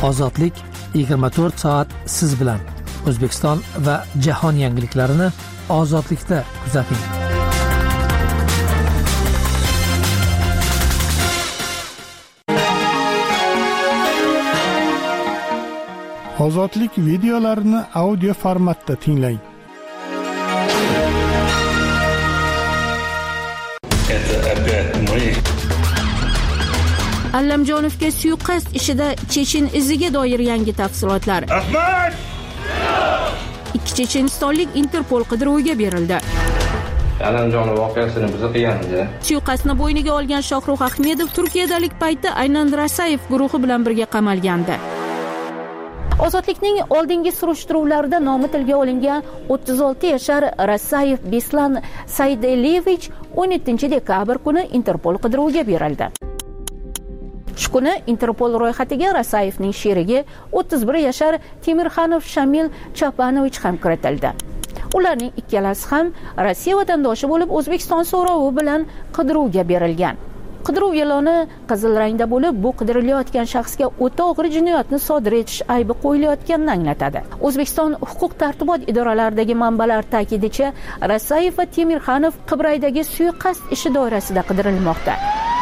Ozodlik 24 soat siz bilan. O'zbekiston va jahon yangiliklarini ozodlikda kuzating. Ozodlik videolarini audio formatda tinglang. Allamjonovga suiqasd ishida Chechen iziga doir yangi tafsilotlar. Ahmad! Ikki chechenistonlik Interpol qidiruviga berildi. Allamjonov voqeasini biz qilganmiz. Suiqasdni bo'yniga olgan Shohrux Ahmedov Turkiyadalik paytda aynan Rasayev guruhi bilan birga qamalgandi. Ozodlikning oldingi surishtiruvlarida nomi tilga olingan 36 yashar Rasayev Beslan Saydelevich 17 dekabr kuni Interpol qidiruviga berildi. Shu kuni Interpol ro'yxatiga Rasayevning sherigi 31 yashar Temirxanov Shamil Chapanovich ham kiritildi. Ularning ikkalasi ham Rossiya vatandoshi bo'lib, O'zbekiston so'rovi bilan qidiruvga berilgan. Qidiruv e'loni qizil rangda bo'lib, bu qidirilayotgan shaxsga o'ta og'ir jinoyatni sodir etish aybi qo'yilayotganini anglatadi. O'zbekiston huquq-tartibot idoralaridagi manbalar ta'kidicha, Rasayev va Temirxanov Qibraydagi suiqasd ishi doirasida qidirilmoqda.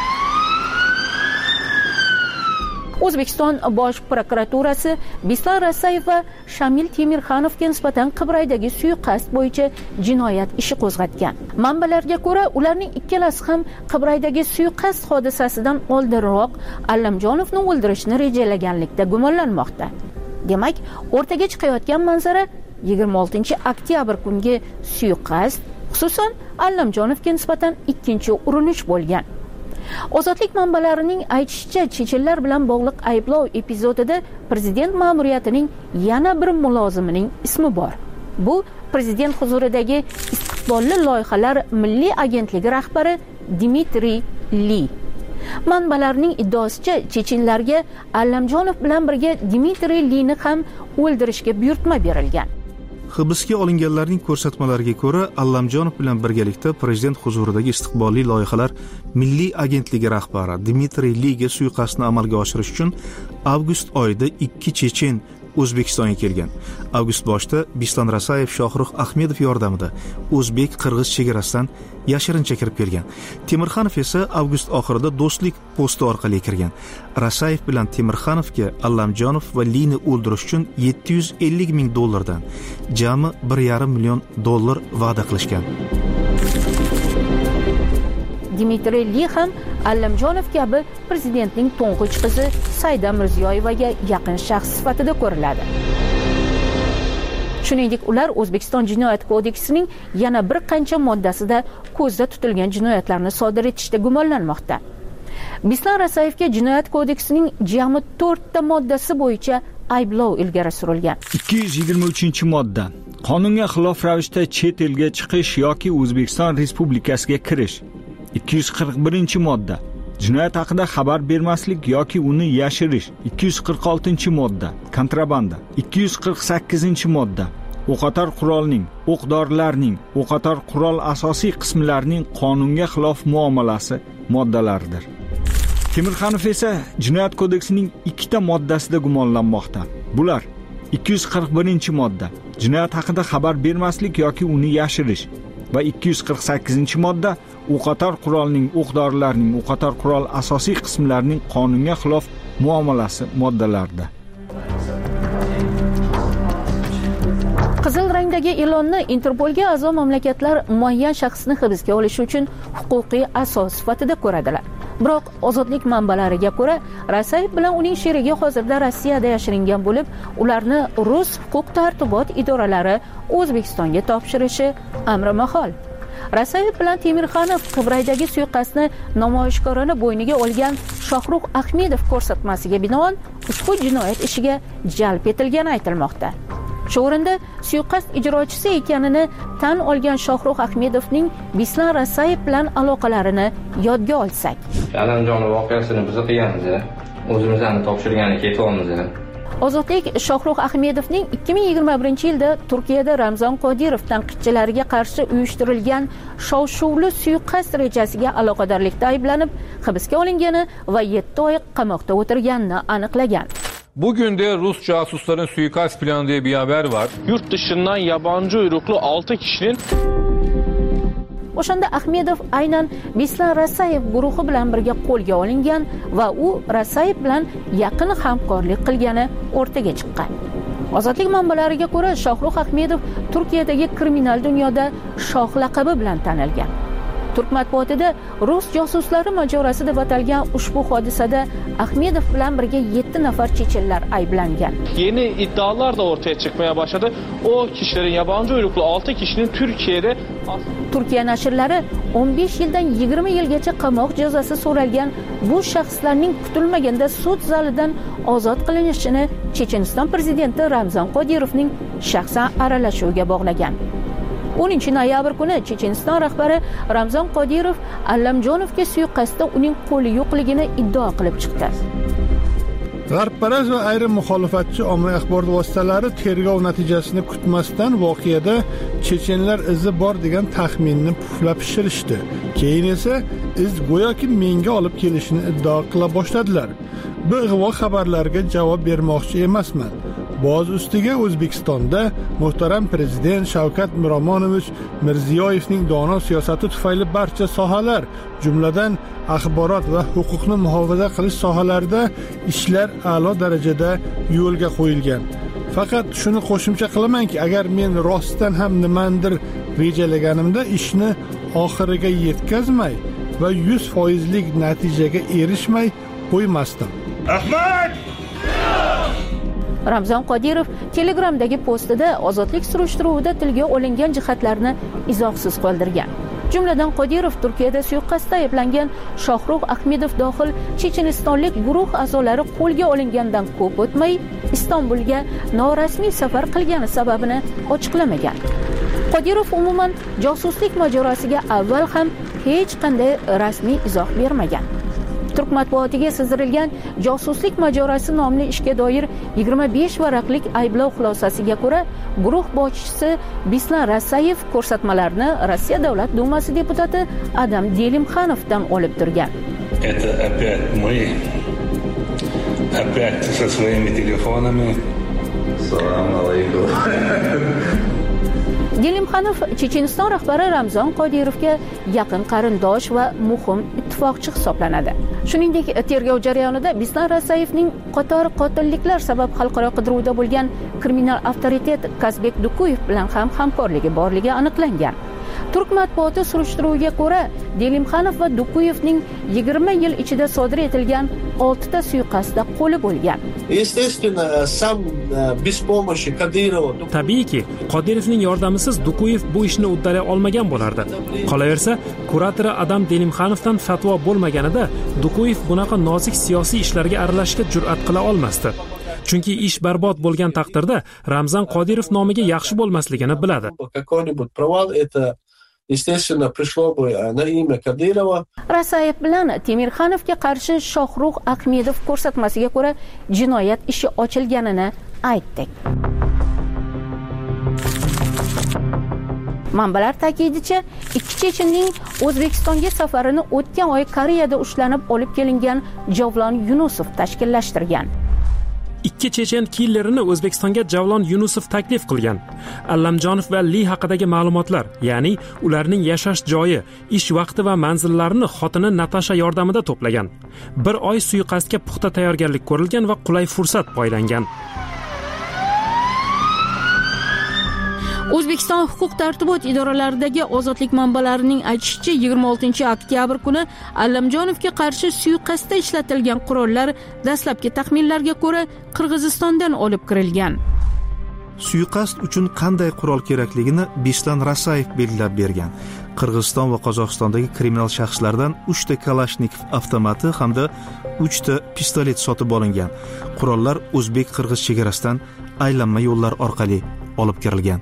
O'zbekiston Bosh prokuraturasi Beslan Rasayev va Shamil Temirxanovga nisbatan Qibraydagi suiqasd bo'yicha jinoyat ishi qo'zg'atgan. Manbalarga ko'ra, ularning ikkalasi ham Qibraydagi suiqasd hodisasidan oldinroq Allamjonovni o'ldirishni rejalaganlikda gumonlanmoqda. Demak, o'rtaga chiqayotgan manzara 26 oktyabr kungi suiqasd, xususan Allamjonovga nisbatan ikkinchi urinish bo'lgan. Ozodlik manbalarining aytishicha, chechenlar bilan bog'liq ayblov epizodida prezident ma'muriyatining yana bir mulozimining ismi bor. Bu prezident huzuridagi istiqbolli loyihalar milliy agentligi rahbari Dmitriy Li. Manbalarning iddaosicha, chechenlarga Allamjonov bilan birga Dmitriy Lini ham o'ldirishga buyurtma berilgan. Hibsga olinganlarning ko'rsatmalariga ko'ra, Allamjonov bilan birgalikda prezident huzuridagi istiqbolli loyihalar milliy agentligi rahbari Dmitriy Liga suiqasdni amalga oshirish uchun avgust oyida 2 chechen O'zbekistonga kelgan. Avgust boshida Beslan Rasayev Shohrux Ahmedov yordamida o'zbek-qirg'iz chegarasidan yashirincha kirib kelgan. Temirxanov esa avgust oxirida do'stlik posti orqali kirgan. Rasayev bilan Temirxanovga Allamjonov va Lini o'ldirish uchun $750 ming dan jami $1,5 million va'da qilishgan. Dmitriy Li ham Allamjonov kabi prezidentning to'ng'ich qizi Saida Mirziyoyevaga yaqin shaxs sifatida ko'riladi. Shuningdek, ular O'zbekiston Jinoyat kodeksining yana bir qancha moddasida ko'zda tutilgan jinoyatlarni sodir etishda gumonlanmoqda. Beslan Rasayevga Jinoyat kodeksining jami 4 ta moddasi bo'yicha ayblov ilgari surilgan. 223-modda. Qonunga xilof ravishda chet elga chiqish yoki O'zbekiston Respublikasiga kirish. 241-modda. Jinoyat haqida xabar bermaslik yoki uni yashirish. 246-modda. Kontrabanda. 248-modda. O'qotar qurolning, o'q-dorilarning, o'qotar qurol asosiy qismlarining qonunga xilof muomalasi moddalaridir. Temirxanov esa Jinoyat kodeksining 2 ta moddasida gumonlanmoqda. Bular 241-modda. Jinoyat haqida xabar bermaslik yoki uni yashirish va 248-modda o'qotar qurolning, o'q-dorilarning, o'qotar qurol asosiy qismlarining qonunga xilof muomalasi moddalarida. Qizil rangdagi e'lonni Interpolga a'zo mamlakatlar muayyan shaxsni hibsga olish uchun huquqiy asos sifatida ko'radilar. Biroq ozodlik manbalariga ko'ra, Rasayev bilan uning sherigi hozirda Rossiyada yashiringan bo'lib, ularni rus huquq-tartibot idoralari O'zbekistonga topshirishi amri mahol. Rasayev bilan Temirxanov Qibraydagi suiqasdni namoyishkorona bo'yniga olgan Shohrux Ahmedov ko'rsatmasiga binoan ushbu jinoyat ishiga jalb etilgani aytilmoqda. Shu o'rinda suiqasd ijrochisi ekanini tan olgan Shohrux Ahmedovning Beslan Rasayev bilan aloqalarini yodga olsak. Allamjonov voqeasini biz qilganmiz. O'zimizni topshirgani ketyapmiz. Ozodlik Shohrux Ahmedovning 2021-yilda Turkiyada Ramzon Qodirov tanqidchilariga qarshi uyushtirilgan shov-shuvli suiqasd rejasiga aloqadorlikda ayblanib, hibsga olingani va 7 oy qamoqda o'tirganini aniqlagan. Bugün de Rus casusların suikast planı diye bir haber var. Yurt dışından yabancı uyruklu 6 kişinin O'shanda Ahmedov aynan Bislan Rasayev guruhi bilan birga qo'lga olingan va u Rasayev bilan yaqin hamkorlik qilgani o'rtaga chiqqan. Ozodlik manbalariga ko'ra, Shohrux Ahmedov Turkiyadagi kriminal dunyoda shoh laqabi bilan tanilgan. Turk matbuotida rus josuslari mojarosi deb atalgan ushbu hodisada Ahmedov bilan birga 7 nafar chechenlar ayblangan. Yeni iddialar da ortaya çıkmaya başladı. O kişilerin yabancı uyruklu 6 kişinin Türkiye'de Turkiya nashrlari 15 yildan 20 yilgacha qamoq jazosi so'ralgan bu shaxslarning kutilmaganda sud zalidan ozod qilinishini Checheniston prezidenti Ramzan Qodirovning shaxsan aralashuviga bog'lagan. 10 noyabr kuni Checheniston rahbari Ramzan Qodirov Allamjonovga suiqasdda uning qo'li yo'qligini iddao qilib chiqdi. G'arbparast va ayrim muxolifatchi ommaviy axborot vositalari tergov natijasini kutmasdan voqeada chechenlar izi bor degan taxminni puflab pishirishdi. Keyin esa iz go'yoki menga olib kelishini iddao qila boshladilar. Bu ig'vo xabarlarga javob bermoqchi emasman. Boz ustiga O'zbekistonda muhtaram prezident Shavkat Miromonovich Mirziyoyevning dono siyosati tufayli barcha sohalar, jumladan axborot va huquqni muhofaza qilish sohalarida ishlar a'lo darajada yo'lga qo'yilgan. Faqat shuni qo'shimcha qilamanki, agar men rostdan ham nimandir rejalaganimda ishni oxiriga yetkazmay va 100%lik natijaga erishmay qo'ymasdim. Ahmad! Ramzan Qodirov Telegramdagi postida ozodlik surishtiruvida tilga olingan jihatlarni izohsiz qoldirgan. Jumladan Qodirov Turkiyada suiqasdda ayblangan Shohrux Ahmedov dohil chechenistonlik guruh a'zolari qo'lga olingandan ko'p o'tmay Istanbulga norasmiy safar qilgani sababini ochiqlamagan. Qodirov umuman josuslik mojarosiga avval ham hech qanday rasmiy izoh bermagan. Turk matbuotiga sizdirilgan josuslik mojarosi nomli ishga doir 25 varaqlik ayblov xulosasiga ko'ra, guruh boshchisi Bislan Rasayev ko'rsatmalarni Rossiya Davlat Dumasi deputati Adam Delimxanovdan olib turgan. Это опять мы. Опять со своими телефонами. Салам алейкум. Delimxanov Checheniston rahbari Ramzan Qodirovga yaqin qarindosh va muhim ittifoqchi hisoblanadi. Shuningdek, tergov jarayonida Bislan Rasayevning qator qotilliklar sabab xalqaro qidiruvda bo'lgan kriminal avtoritet Kazbek Dukuyev bilan ham hamkorligi borligi aniqlangan. Turk matbuoti surishtiruviga ko'ra, Delimxanov va Dukuyevning 20 yil ichida sodir etilgan 6 ta suiqasdda qo'li bo'lgan. Tabiiyki, Qodirovning yordamisiz Dukuyev bu ishni uddalay olmagan bo'lardi. Qolaversa, kuratori Adam Delimxanovdan fatvo bo'lmaganida Dukuyev bunaqa nozik siyosiy ishlarga aralashishga jur'at qila olmasdi. Chunki ish barbod bo'lgan taqdirda Ramzan Qodirov nomiga yaxshi bo'lmasligini biladi. Естественно, пришло бы на имя Кадырова. Rasayev bilan Temirxanovga qarshi Shohrux Ahmedov ko'rsatmasiga ko'ra jinoyat ishi ochilganini aytdik. Manbalar ta'kidicha, ikki chechenning O'zbekistonga safarini o'tgan oy Koreyada ushlanib olib kelingan Javlon Yunusov tashkillashtirgan. Ikki chechen killerini O'zbekistonga Javlon Yunusov taklif qilgan. Allamjonov va Li haqidagi ma'lumotlar, ya'ni ularning yashash joyi, ish vaqti va manzillarini xotini Natasha yordamida to'plagan. Bir oy suiqasdga puxta tayyorgarlik ko'rilgan va qulay fursat poylangan. O'zbekiston huquq-tartibot idoralaridagi ozodlik manbalarining aytishicha, 26-oktyabr kuni Allamjonovga qarshi suiqasdda ishlatilgan qurollar dastlabki taxminlarga ko'ra Qirg'izistondan olib kirilgan. Suiqasd uchun qanday qurol kerakligini Bislan Rasayev belgilab bergan. Qirg'iziston va Qozog'istondagi kriminal shaxslardan 3 ta Kalashnikov avtomati hamda 3 ta pistolet sotib olingan. Qurollar o'zbek-qirg'iz chegarasidan aylanma yo'llar orqali olib kirilgan.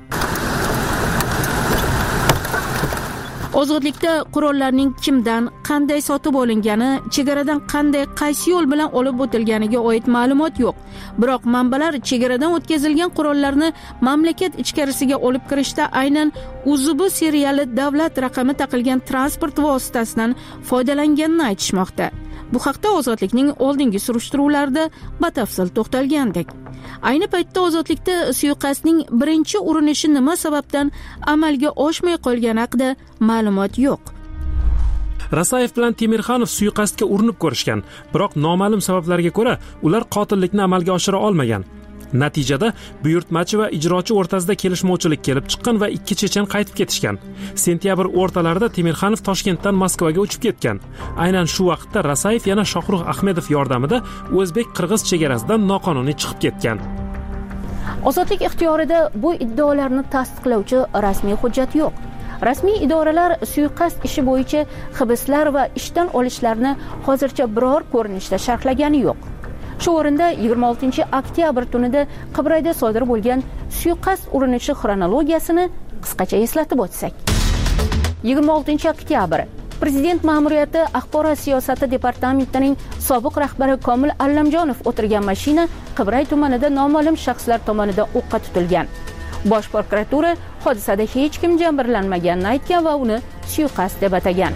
Ozodlikda qurollarning kimdan, qanday sotib olingani, chegaradan qanday, qaysi yo'l bilan olib o'tilganiga oid ma'lumot yo'q. Biroq manbalar chegaradan o'tkazilgan qurollarni mamlakat ichkarisiga olib kirishda aynan UZB seriyali davlat raqami taqilgan transport vositasidan foydalanganini aytishmoqda. Bu haqda Ozodlikning oldingi surishtiruvlarida batafsil to'xtalgandik. Ayni paytda Ozodlikda suiqasdning birinchi urinishi nima sababdan amalga oshmay qolgani haqida ma'lumot yo'q. Rasayev bilan Temirxanov suiqasdga urinib ko'rishgan, biroq noma'lum sabablarga ko'ra ular qotillikni amalga oshira olmagan. Natijada buyurtmachi va ijrochi o'rtasida kelishmovchilik kelib chiqqan va ikki chechen qaytib ketishgan. Sentyabr o'rtalarida Temirxanov Toshkentdan Moskvaga uchib ketgan. Aynan shu vaqtda Rasayev yana Shohrux Ahmedov yordamida o'zbek-qirg'iz chegarasidan noqonuniy chiqib ketgan. Ozodlik ixtiyorida bu iddaolarni tasdiqlovchi rasmiy hujjat yo'q. Rasmiy idoralar suiqasd ishi bo'yicha hibslar va ishdan olishlarni hozircha biror ko'rinishda sharhlagani yo'q. Shu o'rinda 26 oktyabr tunida Qibrayda sodir bo'lgan suiqasd urinishi xronologiyasini qisqacha eslatib o'tsak. 26 oktyabr Prezident ma'muriyati axborot siyosati departamentining sobiq rahbari Komil Allamjonov o'tirgan mashina Qibray tumanida noma'lum shaxslar tomonidan o'qqa tutilgan. Bosh prokuratura hodisada hech kim jabrlanmaganini aytgan va uni suiqasd deb atagan.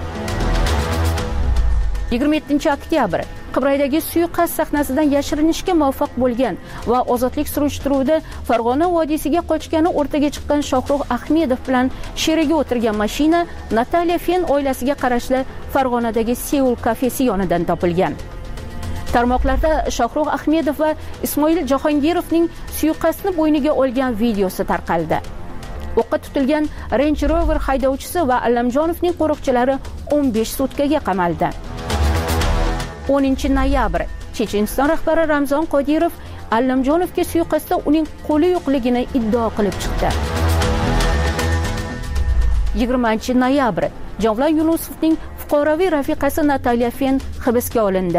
27 oktyabr Qibraydagi suiqasd sahnasidan yashirinishga muvaffaq bo'lgan va ozodlik surishtiruvida Farg'ona vodiysiga qochgani o'rtaga chiqqan Shohrux Ahmedov bilan sherigi o'tirgan mashina Nataliya Fen oilasiga qarashli Farg'onadagi Seul kafesi yonidan topilgan. Tarmoqlarda Shohrux Ahmedov va Ismoil Jahongirovning suiqasdni bo'yniga olgan videosi tarqaldi. O'qqa tutilgan Range Rover haydovchisi va Allamjonovning qo'riqchilari 15 sutkaga qamaldi. 10 noyabr Checheniston rahbari Ramzon Qodirov Allamjonovga suiqasdda uning qo'li yo'qligini iddao qilib chiqdi. 20 noyabr Javlon Yunusovning fuqaroviy rafiqasi Nataliya Fen hibsga olindi.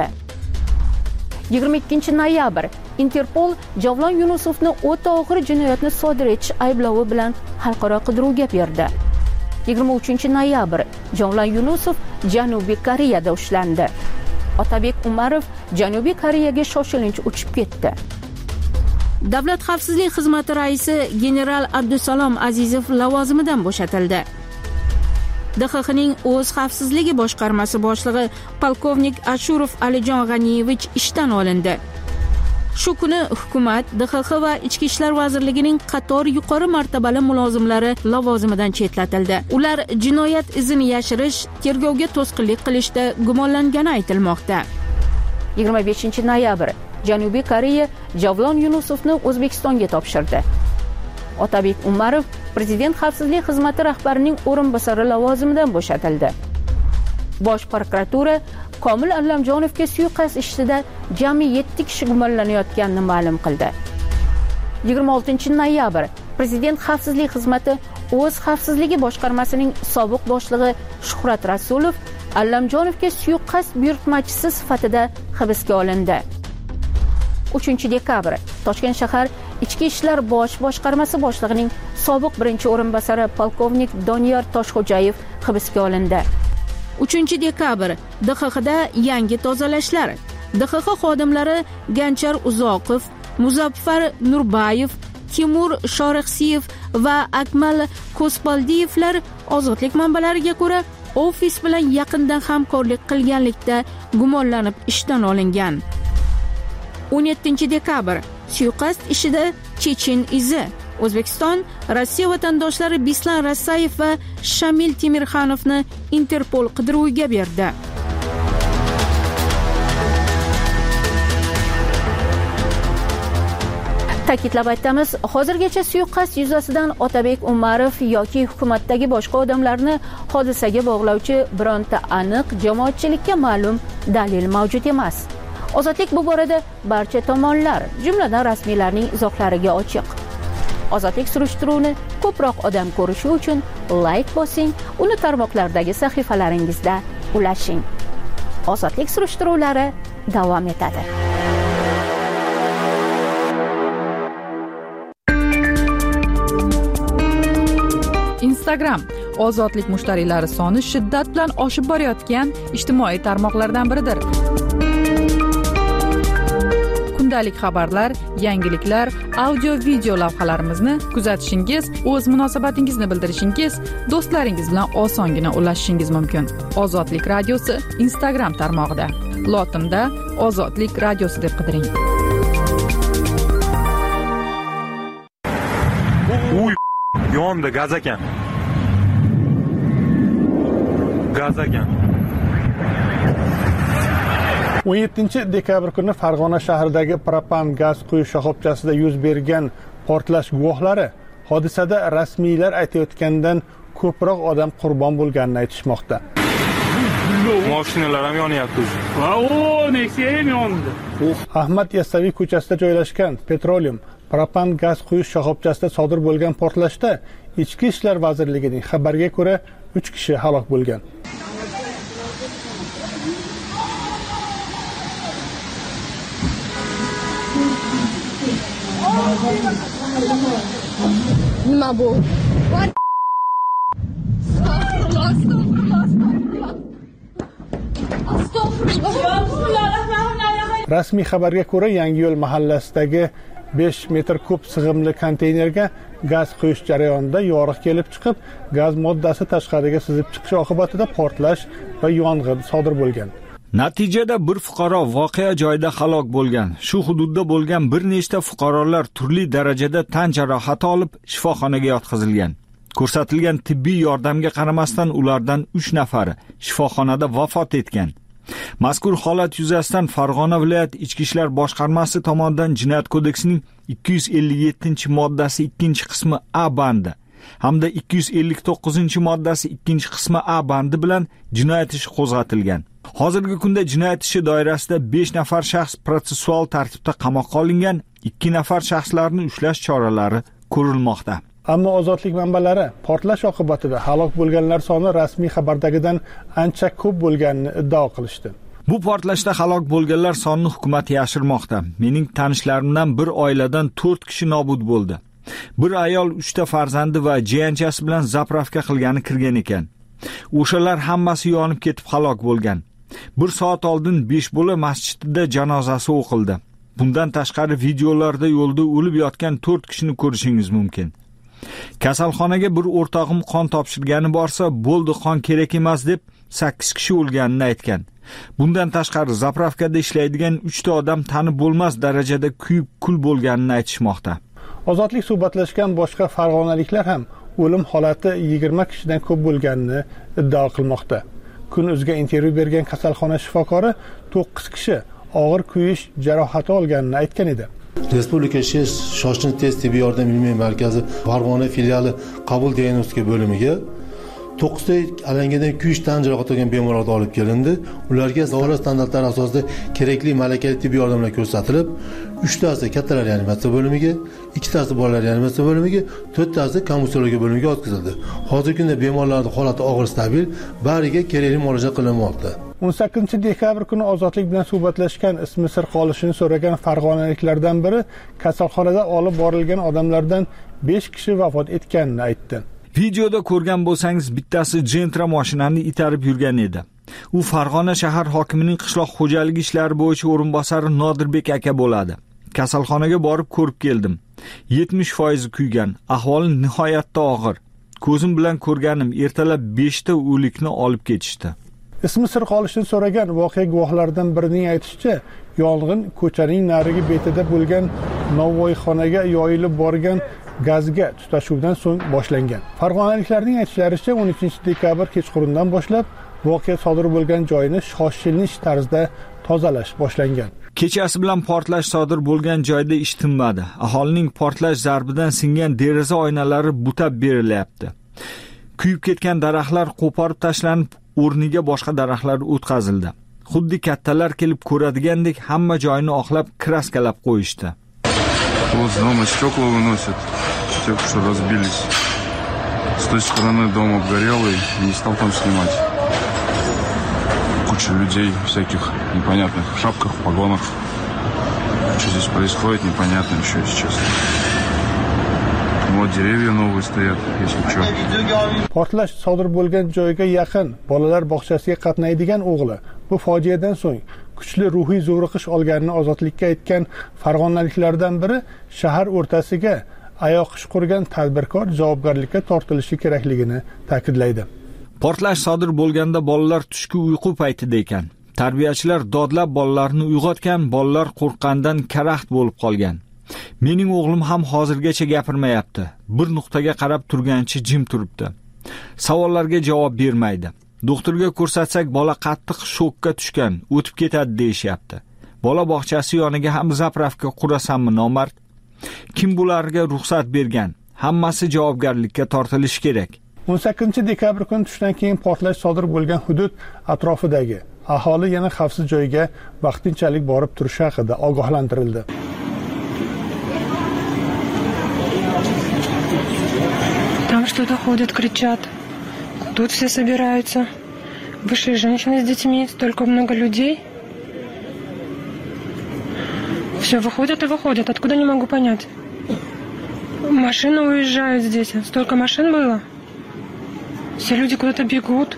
22 noyabr Interpol Javlon Yunusovni o'ta og'ir jinoyatni sodir etish ayblovi bilan xalqaro qidiruvga berdi. 23 noyabr Javlon Yunusov Janubiy Koreyada ushlandi. Otabek Umarov Janubiy Koreyaga shoshilinch uchib ketdi. Davlat xavfsizlik xizmati raisi general Abdusalom Azizov lavozimidan bo'shatildi. DXXning o'z xavfsizligi boshqarmasi boshlig'i polkovnik Ashurov Alijon G'aniyevich ishdan olindi. Shu kuni hukumat DXX va Ichki ishlar vazirligining qator yuqori martabali mulozimlari lavozimidan chetlatildi. Ular jinoyat izini yashirish, tergovga to'sqinlik qilishda gumonlangani aytilmoqda. 25 noyabr Janubiy Koreya Javlon Yunusovni O'zbekistonga topshirdi. Otabek Umarov Prezident xavfsizlik xizmati rahbarining o'rinbosari lavozimidan bo'shatildi. Bosh prokuratura Komil Allamjonovga suiqasd ishida jami 7 kishi gumonlanayotganini ma'lum qildi. 26 noyabr Prezident xavfsizlik xizmati o'z xavfsizligi boshqarmasining sobiq boshlig'i Shuhrat Rasulov Allamjonovga suiqasd buyurtmachisi sifatida hibsga olindi. 3 dekabr Toshkent shahar Ichki ishlar bosh boshqarmasi boshlig'ining sobiq birinchi o'rinbosari polkovnik Doniyor Toshxo'jayev hibsga olindi. 3 dekabr DXXda yangi tozalashlar. DXX xodimlari Ganchar Uzoqov, Muzaffar Nurbayev, Timur Shorixsiyev va Akmal Ko'spaldiyevlar ozodlik manbalariga ko'ra ofis bilan yaqindan hamkorlik qilganlikda gumonlanib ishdan olingan. 17 dekabr suiqasd ishida Chechen izi. O'zbekiston Rossiya vatandoshlari Bislan Rasayev va Shamil Temirxanovni Interpol qidiruviga berdi. Ta'kidlab aytamiz, hozirgacha suiqasd yuzasidan Otabek Umarov yoki hukumatdagi boshqa odamlarni hodisaga bog'lovchi bironta aniq jamoatchilikka ma'lum dalil mavjud emas. Ozodlik bu borada barcha tomonlar, jumladan rasmiylarning izohlariga ochiq. Ozodlik surishtiruvini ko'proq odam ko'rishi uchun like bosing, uni tarmoqlardagi sahifalaringizda ulashing. Ozodlik surishtiruvlari davom etadi. Instagram ozodlik mushtariylari soni shiddat bilan oshib borayotgan ijtimoiy tarmoqlardan biridir. Kundalik xabarlar, yangiliklar, audio-video lavhalarimizni kuzatishingiz, o'z munosabatingizni bildirishingiz, do'stlaringiz bilan osongina ulashishingiz mumkin. Ozodlik radiosi Instagram tarmog'ida. lotinda ozodlik radiosi deb qidiring. Uy, yonda gaz ekan. Gaz ekan. 17 dekabr kuni Farg'ona shahridagi propan gaz quyish shoxobchasida yuz bergan portlash guvohlari hodisada rasmiylar aytayotgandan ko'proq odam qurbon bo'lganini aytishmoqda. Mashinalar ham yonyapti. Nexia ham yondi. Ahmad Yassaviy ko'chasida joylashgan Petroleum propan gaz quyish shoxobchasida sodir bo'lgan portlashda Ichki ishlar vazirligining xabariga ko'ra 3 kishi halok bo'lgan. Nima bu? Rasmiy xabarga ko'ra, Yangiyo'l mahallasidagi 5 metr kub sig'imli konteynerga gaz quyish jarayonida yoriq kelib chiqib, gaz moddasi tashqariga sizib chiqishi oqibatida portlash va yong'in sodir bo'lgan. Natijada bir fuqaro voqea joyida halok bo'lgan. Shu hududda bo'lgan bir nechta fuqarolar turli darajada tan jarohati olib shifoxonaga yotqizilgan. Ko'rsatilgan tibbiy yordamga qaramasdan ulardan 3 nafari shifoxonada vafot etgan. Mazkur holat yuzasidan Farg'ona viloyat Ichki ishlar boshqarmasi tomonidan Jinoyat kodeksining 257-moddasi 2-qismi A bandi hamda 259-moddasi 2-qismi A bandi bilan jinoyat ishi qo'zg'atilgan. Hozirgi kunda jinoyat ishi doirasida 5 nafar shaxs protsessual tartibda qamoqqa olingan, 2 nafar shaxslarni ushlash choralari ko'rilmoqda. Ammo ozodlik manbalari portlash oqibatida halok bo'lganlar soni rasmiy xabardagidan ancha ko'p bo'lganini iddao qilishdi. Bu portlashda halok bo'lganlar sonini hukumat yashirmoqda. Mening tanishlarimdan bir oiladan 4 kishi nobud bo'ldi. Bir ayol 3 ta farzandi va jiyanchasi bilan zapravka qilgani kirgan ekan. O'shalar hammasi yonib ketib halok bo'lgan. 1 soat oldin 5 bola masjidida janozasi o'qildi. Bundan tashqari videolarda yo'lda o'lib yotgan 4 kishini ko'rishingiz mumkin. Kasalxonaga bir o'rtog'im qon topshirgani borsa, bo'ldi qon kerak emas deb 8 kishi o'lganini aytgan. Bundan tashqari zapravkada ishlaydigan 3 ta odam tanib bo'lmas darajada kuyib kul bo'lganini aytishmoqda. Ozodlik suhbatlashgan boshqa farg'onaliklar ham o'lim holati 20 kishidan ko'p bo'lganini iddao qilmoqda. Kun.uzga intervyu bergan kasalxona shifokori 9 kishi og'ir kuyish jarohati olganini aytgan edi. Respublika shoshilinch tez tibbiy yordam ilmiy markazi Farg'ona filiali qabul diagnostika bo'limiga 9 ta alangadan kuyish tan jarohati olgan bemorlarni olib kelindi. Ularga davlat standartlari asosida kerakli malakali tibbiy yordamlar ko'rsatilib, 3 tasi kattalar reanimatsiya bo'limiga, 2 tasi bolalar reanimatsiya bo'limiga, 4 tasi komissiyologiya bo'limiga o'tkazildi. Hozirgi kunda bemorlarning holati og'ir stabil, bariga kerakli muolaja qilinmoqda. 18 dekabr kuni ozodlik bilan suhbatlashgan ismi sir qolishini so'ragan farg'onaliklardan biri kasalxonada olib borilgan odamlardan 5 kishi vafot etganini aytdi. Videoda ko'rgan bo'lsangiz, bittasi Gentra mashinani itarib yurgan edi. U Farg'ona shahar hokimining qishloq xo'jaligi ishlari bo'yicha o'rinbosari Nodirbek aka bo'ladi. Kasalxonaga borib ko'rib keldim. 70% kuygan, ahvoli nihoyatda og'ir. Ko'zim bilan ko'rganim, ertalab 5 ta o'likni olib ketishdi. Ismi sir qolishini so'ragan voqea guvohlaridan birining aytishicha, yong'in ko'chaning narigi betida bo'lgan novvoyxonaga yoyilib borgan gazga tutashuvdan so'ng boshlangan. Farg'onaliklarning aytishlaricha 13 dekabr kechqurundan boshlab voqea sodir bo'lgan joyni shoshilinch tarzda tozalash boshlangan. Kechasi bilan portlash sodir bo'lgan joyda ish tinmadi. Aholining portlash zarbidan singan deraza oynalari butab berilyapti. Kuyib ketgan daraxtlar qo'porib tashlanib, o'rniga boshqa daraxtlar o'tkazildi. Xuddi kattalar kelib ko'radigandek hamma joyni oqlab kraskalab qo'yishdi. Вот с дома стекла выносят, тех, что разбились. С той стороны дом обгорелый, не стал там снимать. Куча людей всяких непонятных в шапках, в погонах. Что здесь происходит, непонятно еще, если честно. Вот dеревья новые стоят, если что. Portlash sodir bo'lgan joyga yaqin bolalar bog'chasiga qatnaydigan o'g'li bu fojiadan so'ng kuchli ruhiy zo'riqish olganini ozodlikka aytgan farg'onaliklardan biri shahar o'rtasiga ayoq ish qurgan tadbirkor javobgarlikka tortilishi kerakligini ta'kidlaydi. Portlash sodir bo'lganda bolalar tushki uyqu paytida ekan. Tarbiyachilar dodlab bolalarni uyg'otgan, bolalar qo'rqqandan karaxt bo'lib qolgan. Mening o'g'lim ham hozirgacha gapirmayapti. Bir nuqtaga qarab turgancha jim turibdi. Savollarga javob bermaydi. Doktorga ko'rsatsak, bola qattiq shokka tushgan, o'tib ketadi deyishyapti. Bola bog'chasi yoniga ham zapravka qurasanmi nomard? Kim bularga ruxsat bergan? Hammasi javobgarlikka tortilishi kerak. 18-dekabr kuni tushdan keyin portlash sodir bo'lgan hudud atrofidagi aholi yana xavfsiz joyga vaqtinchalik borib turishi haqida ogohlantirildi. Там что-то ходят, кричат. Тут все собираются. Вышли женщины с детьми, столько много людей. Все, выходят и выходят. Откуда, не могу понять. Машины уезжают здесь. Столько машин было. Все люди куда-то бегут.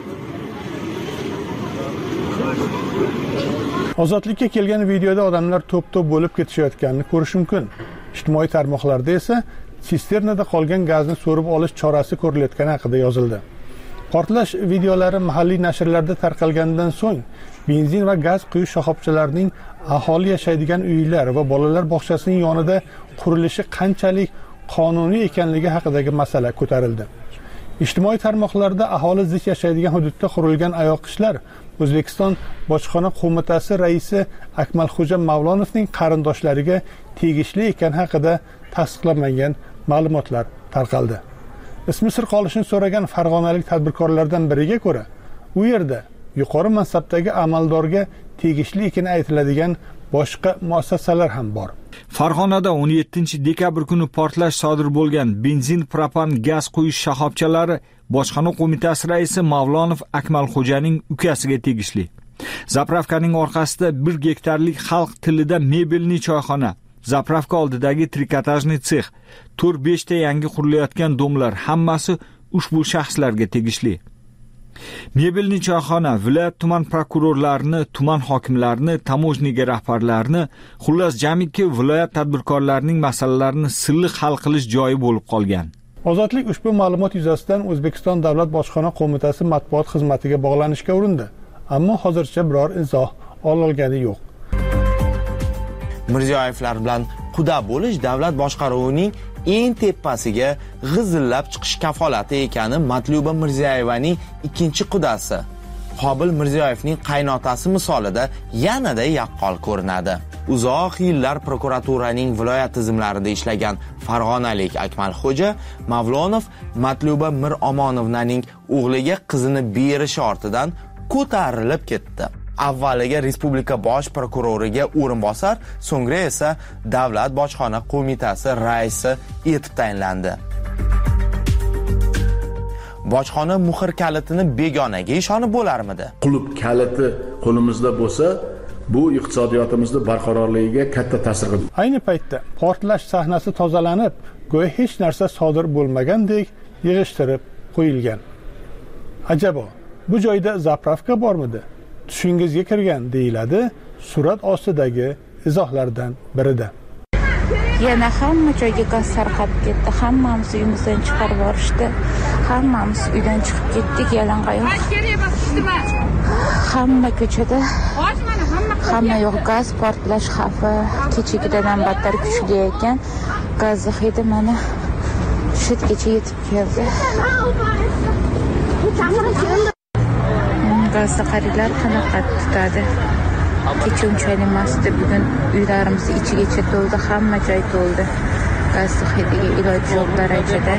Ozodlikka kelgan videoda odamlar to'p-to'p bo'lib ketishayotganini ko'rish mumkin. Ijtimoiy tarmoqlarda esa sisternada qolgan gazni so'rib olish chorasi ko'rilayotgani haqida yozildi. Portlash videolari mahalliy nashrlarda tarqalgandan so'ng benzin va gaz quyish shoxobchalarining aholi yashaydigan uylar va bolalar bog'chasining yonida qurilishi qanchalik qonuniy ekanligi haqidagi masala ko'tarildi. Ijtimoiy tarmoqlarda aholi zich yashaydigan hududda qurilgan oyoqishlar O'zbekiston Bojxona qo'mitasi raisi Akmalxo'ja Mavlonovning qarindoshlariga tegishli ekani haqida tasdiqlanmagan ma'lumotlar tarqaldi. Ismi sir qolishini so'ragan farg'onalik tadbirkorlardan biriga ko'ra, u yerda yuqori mansabdagi amaldorga tegishli ekani aytiladigan boshqa muassasalar ham bor. Farg'onada 17-dekabr kuni portlash sodir bo'lgan benzin, propan, gaz quyish shoxobchalari Bojxona qo'mitasi raisi Mavlonov Akmalxo'janing ukasiga tegishli. Zapravkaning orqasida 1 gektarlik xalq tilida mebelni choyxona, zapravka oldidagi trikotajni sex, 4-5 ta yangi qurilayotgan domlar hammasi ushbu shaxslarga tegishli. Mebelni choyxona viloyat tuman prokurorlarini, tuman hokimlarini, tamojniga rahbarlarini, xullas jamiki viloyat tadbirkorlarining masalalarini silliq hal qilish joyi bo'lib qolgan. Ozodlik ushbu ma'lumot yuzasidan O'zbekiston Davlat Bojxona qo'mitasi matbuot xizmatiga bog'lanishga urindi, ammo hozircha biror izoh ololgani yo'q. Mirziyoyevlar bilan quda bo'lish davlat boshqaruvining eng tepasiga g'izillab chiqish kafolati ekani Matluba Mirziyoyevaning ikkinchi qudasi Qobil Mirziyoyevning qaynotasi misolida yanada yaqqol ko'rinadi. Uzoq yillar prokuraturaning viloyat tizimlarida ishlagan farg'onalik Akmalxo'ja Mavlonov Matluba Miromonovnaning o'g'liga qizini berishi ortidan ko'tarilib ketdi. Avvaliga respublika bosh prokuroriga o'rinbosar, so'ngra esa davlat bojxona qo'mitasi raisi etib tayinlandi. Bojxona muhr kalitini begonaga ishonib bo'larmidi? Qulub kaliti qo'limizda bo'lsa, bu iqtisodiyotimizni barqarorligiga katta ta'sir qiladi. Ayni paytda portlash sahnasi tozalanib, go'yo hech narsa sodir bo'lmagandek yig'ishtirib qo'yilgan. Ajabo, bu joyda zapravka bormidi? Tushingizga kirgan deyiladi surat ostidagi izohlardan birida. Yana hamma joyga gaz tarqab ketdi. Hammamiz uyimizdan chiqarib yuborishdi. Hammamiz uydan chiqib ketdik yalangoyoq. Hamma ko'chada, hamma yoq gaz portlash xavfi kechagidan battar kuchli ekan. Gaz hidi mana shu yergacha yetib keldi. Gazda qarilar qanaqa tutadi? Kecha unchalik emasdi, bugun uylarimiz ichigacha to'ldi, hamma joy to'ldi. Gaz hidiga iloji yo'q darajada.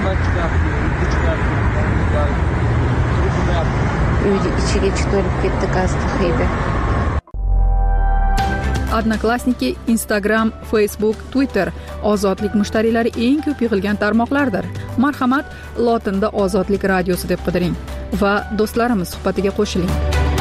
Uyni ichigacha to'lib ketdi gaz hidi. Odnoklassniki, Instagram, Facebook, Twitter ozodlik mushtariylari eng ko'p yig'ilgan tarmoqlardir. Marhamat, lotinda Ozodlik radiosi deb qidiring va do'stlarimiz suhbatiga qo'shiling.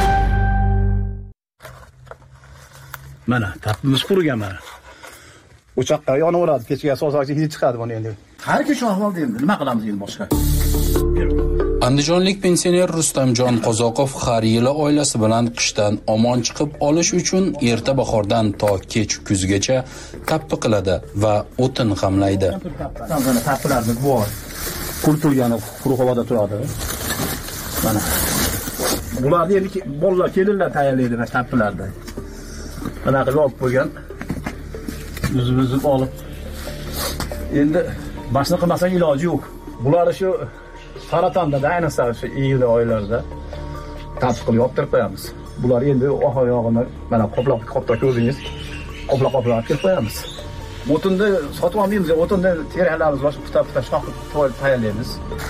Mana, tapimiz qurgan mana. O'choqqa yonaveradi, kechiga so'zaqchi hid chiqadi buni endi. Har kun shu ahvolda endi nima qilamiz endi boshqa? Andijonlik pensioner Rustamjon Qozoqov har yili oilasi bilan qishdan omon chiqib olish uchun erta bahordan to kech kuzgacha tappi qiladi va o'tin g'amlaydi. Mana tappilarimiz bor. Quritilgani quruq havoda turadi. Mana Bularni endi bolalar kelinlar tayyorlaydi mana tappilarda. Bunaqa yopib qo'ygan. O'zimiz olib. Endi boshqa qilmasak iloji yo'q. Bularni shu saratonda, ayniqsa shu iyul oylarida tasdiq qilib yoptirib qo'yamiz. Bular endi oyog'ini mana qoplab ko'rdingiz. Qoplab kelib qo'yamiz. O'tinda sotib olmaymiz, o'tinda teralamiz, boshqa puta shoqib tayyorlaymiz.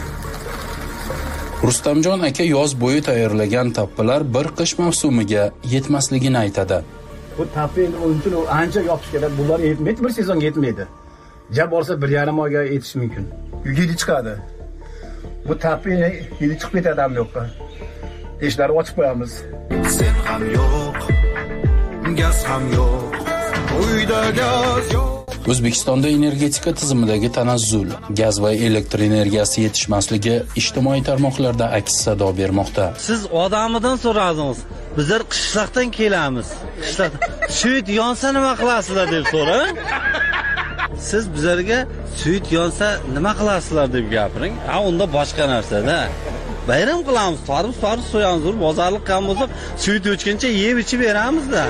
Rustamjon aka yoz bo'yi tayyorlagan tappilar bir qish mavsumiga yetmasligini aytadi. Bu tapil uchun ancha yopish kerak. Bular yetmaydi, bir sezonga yetmaydi. Ja bo'lsa 1,5 oyga yetish mumkin. Yigit chiqadi. Bu tapil yigit chiqib ketadi ham yo'qqa. Eshiklarni ochib qo'yamiz. Sen ham yo'q, gaz ham yo'q. Uyda gaz yo'q. O'zbekistonda energetika tizimidagi tanazzul, gaz va elektr energiyasi yetishmasligi ijtimoiy tarmoqlarda aks sado bermoqda. Siz odamidan so'radingiz. Bizlar qishloqdan kelamiz. Qishloq suyut yonsa nima qilasizlar deb so'rang. Siz bizlarga suyut yonsa nima qilasizlar deb gapiring. Ha, unda boshqa narsa-da. Bayram qilamiz, torib so'yamiz, bozorlik ham bo'lsa, suyut o'chguncha yeb ichib beramiz-da.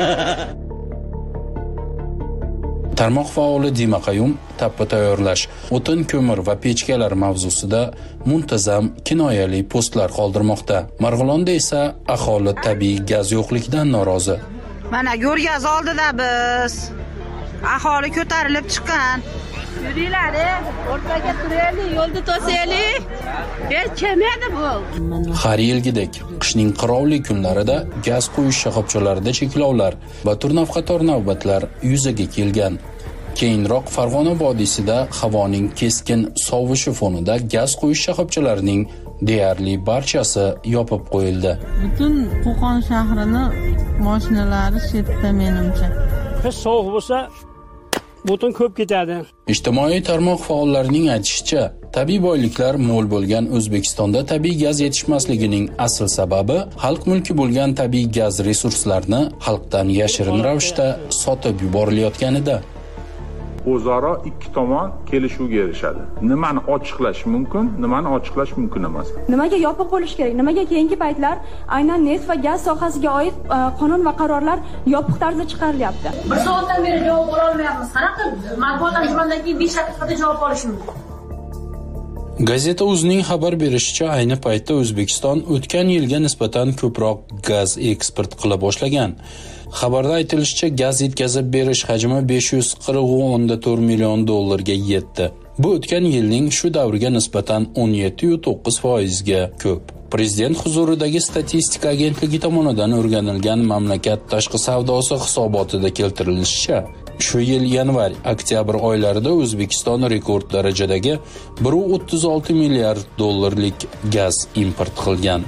Tarmoq faoli Dima Qayum tappa tayyorlash, o'tin, ko'mir va pechkalar mavzusida muntazam kinoyali postlar qoldirmoqda. Marg'ilonda esa aholi tabiiy gaz yo'qligidan norozi. Mana Go'rgaz oldida biz aholi ko'tarilib chiqqan. Yuringlar, o'rtaga turaylik, yo'lda to'saylik. Hech kim edi bu? Har yilgidek qishning qirovli kunlarida gaz quyish shoxobchalarida cheklovlar va turnavqator navbatlar yuzaga kelgan. Keyinroq Farg'ona vodiysida havoning keskin sovishi fonida gaz quyish shoxobchalarining deyarli barchasi yopib qo'yildi. Butun Qo'qon shahrini mashinalari chetda menimcha. Qish sovuq bo'lsa butun ko'p ketadi. Ijtimoiy tarmoq faollarining aytishicha, tabiiy boyliklar mo'l bo'lgan O'zbekistonda tabiiy gaz yetishmasligining asl sababi xalq mulki bo'lgan tabiiy gaz resurslarini xalqdan yashirin ravishda sotib yuborilayotganida. O'zaro ikki tomon kelishuvga erishadi. Nimani ochiqlash mumkin, nimani ochiqlash mumkin emas. Nimaga yopiq bo'lish kerak? Nimaga keyingi paytlar aynan neft va gaz sohasiga oid qonun va qarorlar yopiq tarzda chiqarilyapti? Bir soatdan beri javob ola olmayapmiz. Qanaqa matbuot anjumandan keyin 5 daqiqada javob olishimiz mumkin? Gazeta o'zining xabar berishicha, ayni paytda O'zbekiston o'tgan yilga nisbatan ko'proq gaz eksport qila boshlagan. Xabarda aytilishicha, gaz yetkazib berish hajmi 540.4 million dollarga yetdi. Bu o'tgan yilning shu davriga nisbatan 17.9% ga ko'p. Prezident huzuridagi statistika agentligi tomonidan o'rganilgan mamlakat tashqi savdosi hisobotida keltirilishicha, shu yil yanvar-oktyabr oylarida O'zbekiston rekord darajadagi 1.36 milliard dollarlik gaz import qilgan.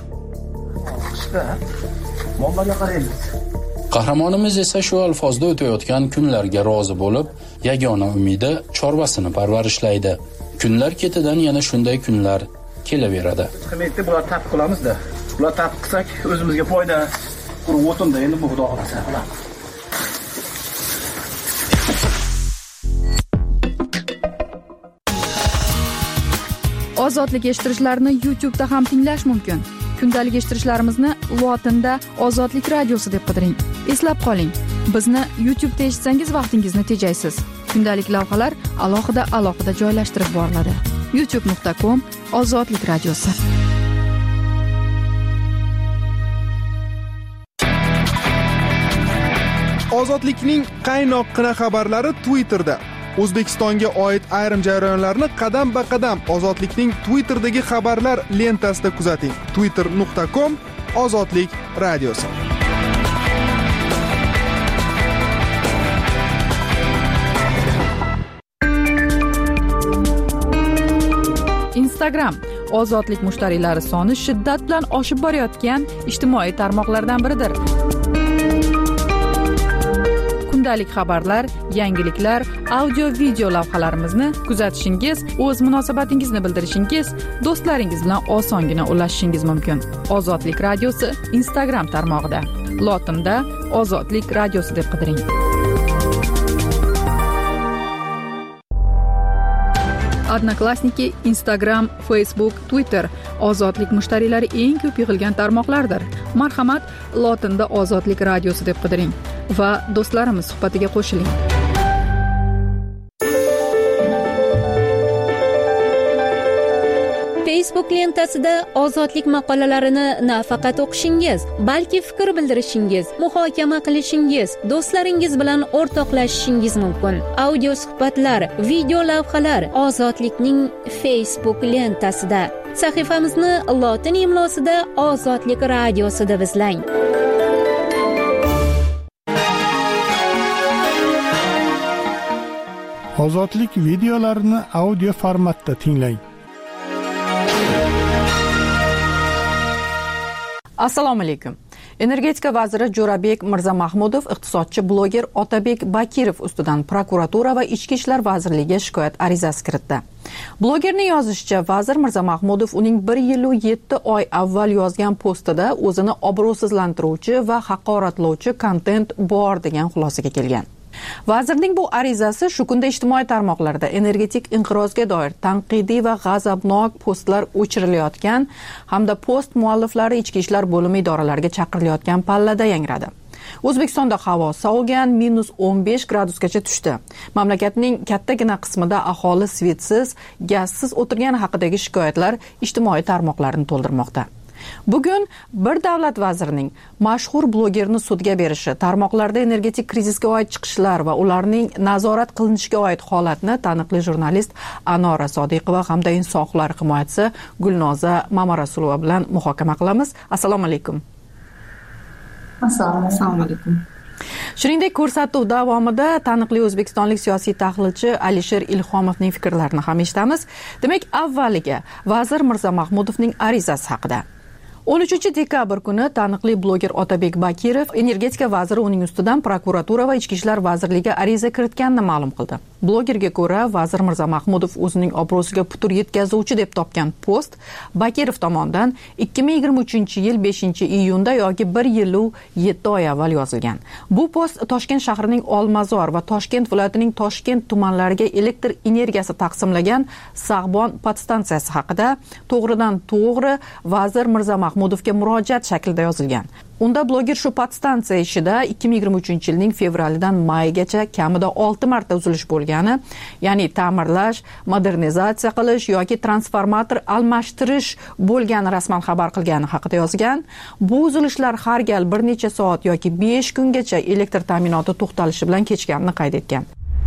Qahramonimiz esa shu alfozda o'tayotgan kunlarga rozi bo'lib, yagona umidi chorvasini parvarishlaydi. Kunlar ketidan yana shunday kunlar kelaveradi. Qimetni bular tap qilamiz-da. Bular tap qilsak o'zimizga foyda. Quruq o'tinda endi bu xudo xolasa qilamiz. Ozodlik eshittirishlarni YouTube'da ham tinglash mumkin. Kundalik eshittirishlarimizni Lotinda Ozodlik radiosi deb qidiring. Eslab qoling, bizni YouTube'da eshitsangiz vaqtingizni tejaysiz. Kundalik lavhalar alohida joylashtirib boriladi. youtube.com/Ozodlik radiosi. Ozodlikning qaynoqqina xabarlari Twitterda. O'zbekistonga oid ayrim jarayonlarni qadam-ba-qadam Ozodlikning Twitter'dagi xabarlar lentasida kuzating. twitter.com/Ozodlik radiosi. Instagram ozodlik mushtariylari soni shiddat bilan oshib borayotgan ijtimoiy tarmoqlardan biridir. Kundalik xabarlar, yangiliklar, audio-video lavhalarimizni kuzatishingiz, o'z munosabatingizni bildirishingiz, do'stlaringiz bilan osongina ulashishingiz mumkin. Ozodlik radiosi Instagram tarmog'ida. Lotinda Ozodlik radiosi deb qidiring. Odnoklassniki, Instagram, Facebook, Twitter ozodlik mushtariylari eng ko'p yig'ilgan tarmoqlardir. Marhamat, lotinda Ozodlik radiosi deb qidiring va do'stlarimiz suhbatiga qo'shiling. Facebook lentasida ozodlik maqolalarini nafaqat o'qishingiz, balki fikr bildirishingiz, muhokama qilishingiz, do'stlaringiz bilan o'rtoqlashishingiz mumkin. Audio suhbatlar, video lavhalar ozodlikning Facebook lentasida. Sahifamizni lotin imlosida Ozodlik radiosi deb izlang. Ozodlik videolarini audio formatda tinglang. Assalomu alaykum. Energetika vaziri Jo'rabek Mirzamahmudov iqtisodchi bloger Otabek Bakirov ustidan prokuratura va Ichki ishlar vazirligiga shikoyat arizasi kiritdi. Blogerning yozishicha, vazir Mirzamahmudov uning 1 yil va 7 oy avval yozgan postida o'zini obro'sizlantiruvchi va haqoratlovchi kontent bor degan xulosaga kelgan. Vazirning bu arizasi shu kunda ijtimoiy tarmoqlarda energetik inqirozga doir tanqidiy va g'azabnok postlar o'chirilayotgan hamda post mualliflari ichki ishlar bo'limi idoralariga chaqirilayotgan pallada yangradi. O'zbekistonda havo sovigan, -15 gradusgacha tushdi. Mamlakatning kattagina qismida aholi svetsiz, gazsiz o'tirgani haqidagi shikoyatlar ijtimoiy tarmoqlarni to'ldirmoqda. Bugun bir davlat vazirining mashhur blogerni sudga berishi, tarmoqlarda energetik krizisga oid chiqishlar va ularning nazorat qilinishiga oid holatni taniqli jurnalist Anora Sodiqova hamda inson huquqlari himoyachisi Gulnoza Mamarasulova bilan muhokama qilamiz. Assalomu alaykum. Assalomu alaykum. Shuningdek, ko'rsatuv davomida taniqli o'zbekistonlik siyosiy tahlilchi Alisher Ilhomovning fikrlarini ham eshitamiz. Demak, avvaliga vazir Mirzamahmudovning arizasi haqida. 13 dekabr kuni taniqli bloger Otabek Bakirov energetika vaziri uning ustidan prokuratura va Ichki ishlar vazirligiga ariza kiritganini ma'lum qildi. Blogerga ko'ra, vazir Mirzamahmudov o'zining obro'siga putur yetkazuvchi deb topgan post Bakirov tomonidan 2023-yil 5-iyunda yoki 1 yil va 7 oy avval yozilgan. Bu post Toshkent shahrining Olmazor va Toshkent viloyatining Toshkent tumanlariga elektr energiyasi taqsimlagan Sag'bon podstansiyasi haqida to'g'ridan-to'g'ri vazir Mirzamahmudovga murojaat shaklida yozilgan. Unda bloger shu podstansiya ishida 2023-yilning fevralidan maygacha kamida 6 marta uzilish bo'lgani, ya'ni ta'mirlash, modernizatsiya qilish yoki transformator almashtirish bo'lgani rasman xabar qilgani haqida yozgan. Bu uzilishlar har gal bir necha soat yoki 5 kungacha elektr ta'minoti to'xtalishi bilan kechganini qayd etgan.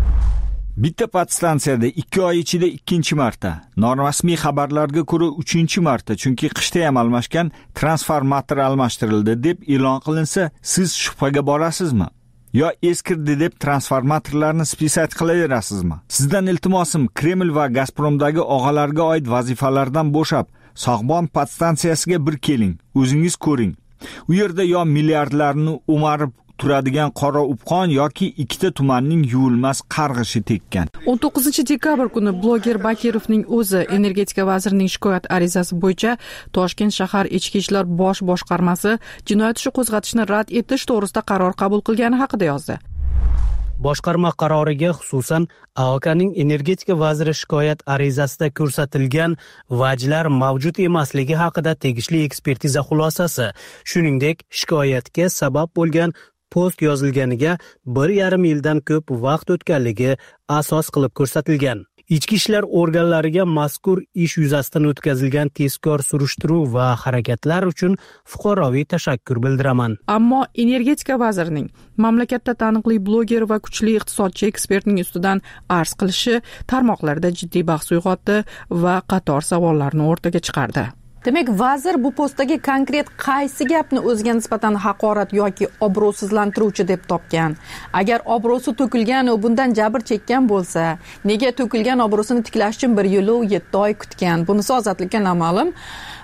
Bitta podstansiyada 2 oy ichida 2-chi marta, norasmiy xabarlarga ko'ra 3-chi marta, chunki qishda ham almashgan transformator almashtirildi deb e'lon qilinsa, siz shubhaga borasizmi? Yo eskirdi deb transformatorlarni spisat qilaverasizmi? Sizdan iltimosim, Kreml va Gazpromdagi og'alarga oid vazifalardan bo'shab, Sag'bon podstansiyasiga bir keling, o'zingiz ko'ring. U yerda yo milliardlarni o'marib turadigan qora upqon yoki ikkita tumanning yuvilmas qarg'ishi tekkan. 19 dekabr kuni bloger Bakirovning o'zi energetika vazirining shikoyat arizasi bo'yicha Toshkent shahar ichki ishlar bosh boshqarmasi jinoyat ishi qo'zg'atishni rad etish to'g'risida qaror qabul qilgani haqida yozdi. Boshqarma qaroriga xususan AOKning energetika vaziri shikoyat arizasida ko'rsatilgan vajlar mavjud emasligi haqida tegishli ekspertiza xulosasi, shuningdek shikoyatga sabab bo'lgan post yozilganiga 1,5 yildan ko'p vaqt o'tganligi asos qilib ko'rsatilgan. Ichki ishlar organlariga mazkur ish yuzasidan o'tkazilgan tezkor surishtiruv va harakatlar uchun fuqaroviy tashakkur bildiraman. Ammo energetika vazirining mamlakatda taniqli bloger va kuchli iqtisodchi ekspertning ustidan arz qilishi tarmoqlarda jiddiy bahs uyg'otdi va qator savollarni o'rtaga chiqardi. Demak, vazir bu postdagi konkret qaysi gapni o'ziga nisbatan haqorat yoki obro'sizlantiruvchi deb topgan? Agar obro'si to'kilgan va bundan jabr chekkan bo'lsa, nega to'kilgan obro'sini tiklash uchun 1 yil va 7 oy kutgan? Bunisi ozodlikka noma'lum.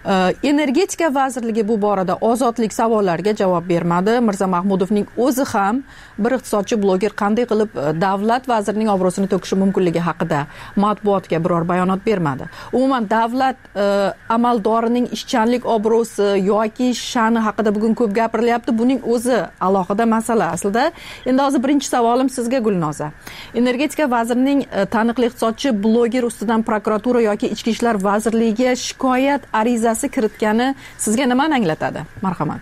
Energetika vazirligi bu borada ozodlik savollariga javob bermadi. Mirza Mahmudovning o'zi ham bir iqtisodchi bloger qanday qilib davlat vazirining obro'sini to'kishi mumkinligi haqida matbuotga biror bayonot bermadi. Umuman davlat amaldorining ishchanlik obro'si yoki sha'ni haqida bugun ko'p gapirilyapti. Buning o'zi alohida masala aslida. Endi hozir birinchi savolim sizga Gulnoza. Energetika vazirining taniqli iqtisodchi bloger ustidan prokuratura yoki ichki ishlar vazirligiga shikoyat arizasi kiritgani sizga nimani anglatadi? Marhamat.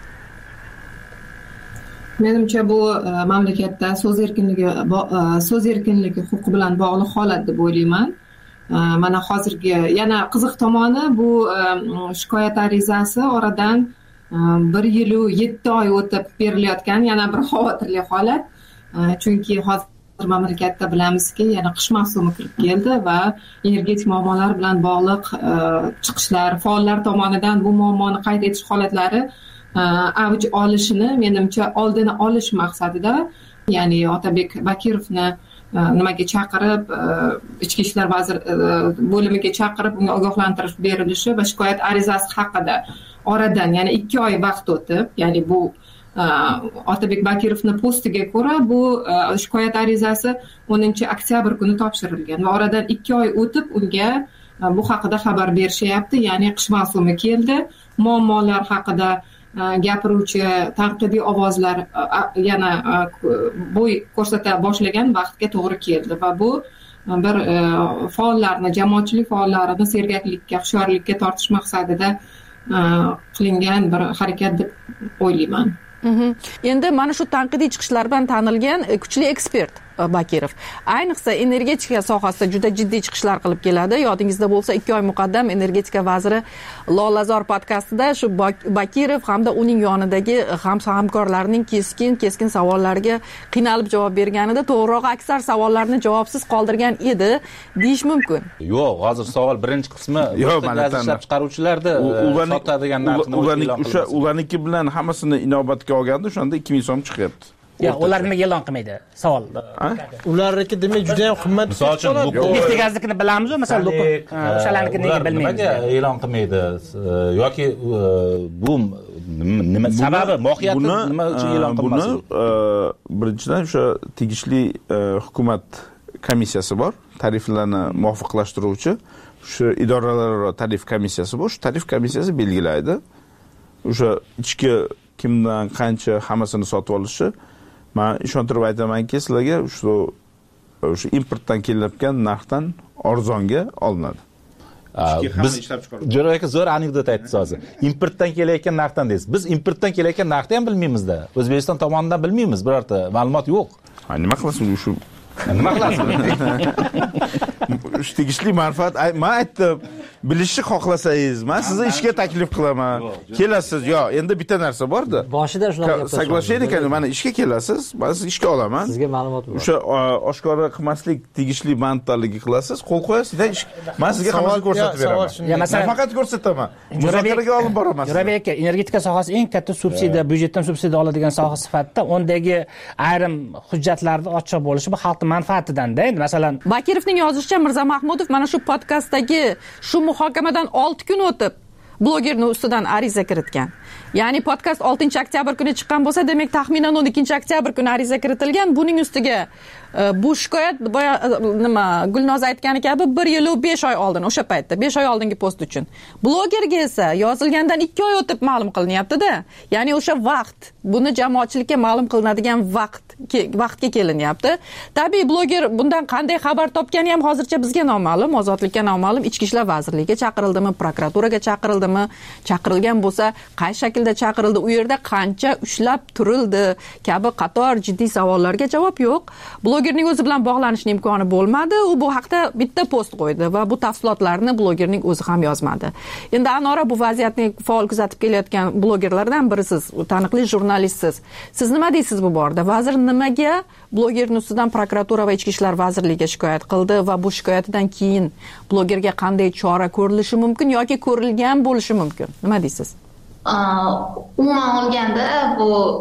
Menimcha bu mamlakatda so'z erkinligi huquqi bilan bog'liq holat deb o'ylayman. Mana hozirgi yana qiziq tomoni bu shikoyat arizasi oradan 1 yil 7 oy o'tib berilayotgan yana bir xavotirli holat. Chunki hozir mamlakatda bilamizki, yana qish mavsumi kirib keldi va energetik muammolar bilan bog'liq chiqishlar, faollar tomonidan bu muammoni qayd etish holatlari avj olishini menimcha oldini olish maqsadida, ya'ni Otabek Bakirovni nimaga chaqirib, ichki ishlar vazir bo'limiga chaqirib unga ogohlantirish berilishi va shikoyat arizasi haqida oradan yana 2 oy vaqt o'tib, ya'ni bu Otabek Bakirovni postiga ko'ra bu shikoyat arizasi 10-oktyabr kuni topshirilgan va oradan 2 oy o'tib unga bu haqida xabar berishyapti. Ya'ni qish mavsumi keldi, muammolar haqida gapiruvchi tanqidiy ovozlar yana bo'y ko'rsata boshlagan vaqtga to'g'ri keldi va bu bir faollarni, jamoatchilik faollarini sergaklikka, hushyorlikka tortish maqsadida qilingan bir harakat deb o'ylayman. Endi mana shu tanqidiy chiqishlar bilan tanilgan kuchli ekspert Bakirov ayniqsa energetika sohasida juda jiddiy chiqishlar qilib keladi. Yodingizda bo'lsa 2 oy muqaddam energetika vaziri Lolazor podkastida shu Bakirov hamda uning yonidagi hamkorlarining keskin savollariga qiynalib javob berganida to'g'rirog'i aksar savollarni javobsiz qoldirgan edi deyish mumkin. Yo'q, hozir savol birinchi qismi gaz ishlab chiqaruvchilarda sotadigan narxni ularniki bilan hammasini inobatga olganda o'shanda 2000 so'm chiqyapti. Ya, ular nimaga e'lon qilmaydi? Savol. Ularniki demak juda ham qimmat. Misol uchun Neftegaznikini bilamizmi? Masalan, o'shalarnikini nega bilmaymiz? Nimaga e'lon qilmaydi? Yoki bu nima sababi, mohiyati nima uchun e'lon qilmaydi? Buni birinchidan o'sha tegishli hukumat komissiyasi bor, tariflarni muvofiqlashtiruvchi, o'sha idoralararo tarif komissiyasi bor. Shu tarif komissiyasi belgilaydi. O'sha ichki kimdan qancha hammasini sotib olishi, men ishontirib aytamanki, sizlarga o'sha importdan kelayotgan narxdan arzonga olinadi. Biz Jo'ra aka zo'r anekdot aytdingiz hozir. Importdan kelayotgan narxdan deysiz. Biz importdan kelayotgan narxni ham bilmaymiz-da. O'zbekiston tomonidan bilmaymiz, birorta ma'lumot yo'q. Nima qilasiz shu? Nima qilasiz? Tegishli manfaat, men aytdim, bilishni xohlasangiz, men sizni ishga taklif qilaman. Kelasiz, yo, endi bitta narsa bor-da. Boshida shunaqa soglashaylik ekan, mana ishga kelasiz, men sizni ishga olaman. Sizga ma'lumot bor. O'sha oshkora qilmaslik tegishli manfaatlarga qilasiz, qo'l qo'yasiz, men sizga hammasini ko'rsatib beraman. Nafaqat ko'rsataman, muzokaraga olib boraman. Jo'rabek aka, energetika sohasi eng katta subsidiya, byudjetdan subsidiya oladigan soha sifatida ondagi ayrim hujjatlarni ochiq bo'lishi bu xalq manfaatidan-da. Endi masalan, Bakirovning yozishicha Mirza Mahmudov mana shu podkastdagi shu muhokamadan 6 kun o'tib blogerning ustidan ariza kiritgan. Ya'ni podkast 6-oktyabr kuni chiqqan bo'lsa, demak taxminan 12-oktyabr kuni ariza kiritilgan. Buning ustiga bu shikoyat Gulnoz aytgani kabi 1 yil 5 oy oldin, o'sha paytda 5 oy oldingi post uchun. Blogerga esa yozilgandan 2 oy o'tib ma'lum qilinyapti-da. Ya'ni o'sha vaqt, buni jamoatchilikka ma'lum qilinadigan vaqtga kelinyapti. Tabiiy bloger bundan qanday xabar topgani ham hozircha bizga noma'lum, ozodlikka noma'lum. Ichki ishlar vazirligiga chaqirildimi, prokuraturaga chaqirildimi, chaqirilgan bo'lsa, qay shaklda chaqirildi, u yerda qancha ushlab turildi kabi qator jiddiy savollarga javob yo'q. Blogerning o'zi bilan bog'lanishning imkoni bo'lmadi. U bu haqda bitta post qo'ydi va bu tafsilotlarni blogerning o'zi ham yozmadi. Endi Anora bu vaziyatni faol kuzatib kelayotgan blogerlardan birisiz, taniqli jurnalistsiz. Siz nima deysiz bu borada? Vazir nimaga blogerning ustidan prokuratura va ichki ishlar vazirligiga shikoyat qildi va bu shikoyatidan keyin blogerga qanday chora ko'rilishi mumkin yoki ko'rilgan bo'lishi mumkin? Nima deysiz? Umuman olganda bu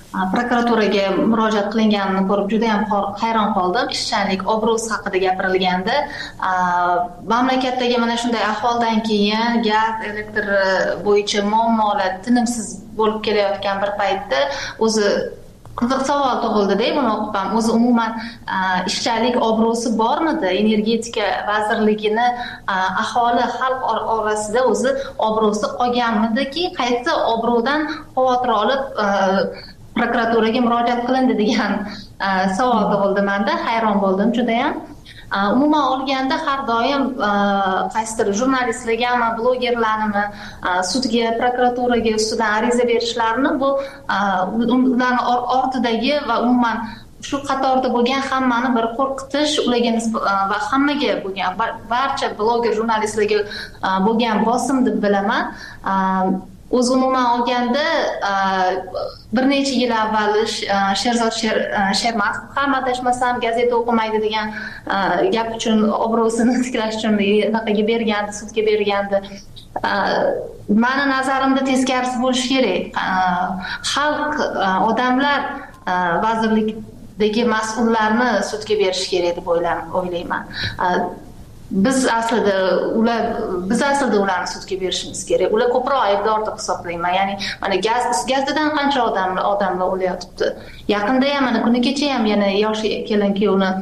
prokuraturaga murojaat qilinganini ko'rib juda ham hayron qoldim. Ishchanlik obro'si haqida gapirilganda, mamlakatdagi mana shunday ahvoldan keyin gaz, elektr bo'yicha muammolar tinimsiz bo'lib kelayotgan bir paytda o'zi qiziq savol tug'ildi-da, buni o'qib ham o'zi umuman ishchanlik obro'si bormidi? Energetika vazirligini aholi xalq orasida o'zi obro'si qolganmidiki, qaysi obro'dan xavotir olib prokuraturaga murojaat qilindi degan savol tug'ildi menda. Hayron bo'ldim juda ham. Umuman olganda har doim qaysidir jurnalistlargami, blogerlarnimi sudga, prokuraturaga ustidan ariza berishlarini bu ularning ortidagi va umuman shu qatorda bo'lgan hammani bir qo'rqitish, ularga va hammaga bo'lgan barcha bloger jurnalistlarga bo'lgan bosim deb bilaman. O'zi umuman olganda bir necha yil avval Sherzod Shermatov ham adashmasam gazeta o'qimaydi degan gap uchun obro'sini tiklash uchun anaqaga bergandi, sudga bergandi. Meni nazarimda teskarisi bo'lishi kerak. Xalq, odamlar vazirlikdagi mas'ullarni sudga berish kerak deb o'ylayman. Biz aslida ularni sudga berishimiz kerak. Ular ko'proq aybdor deb hisoblayman. Ya'ni mana gazdan qancha odamlar o'layotibdi. Yaqinda ham mana kuni kecha ham yana yosh kelin kuyovni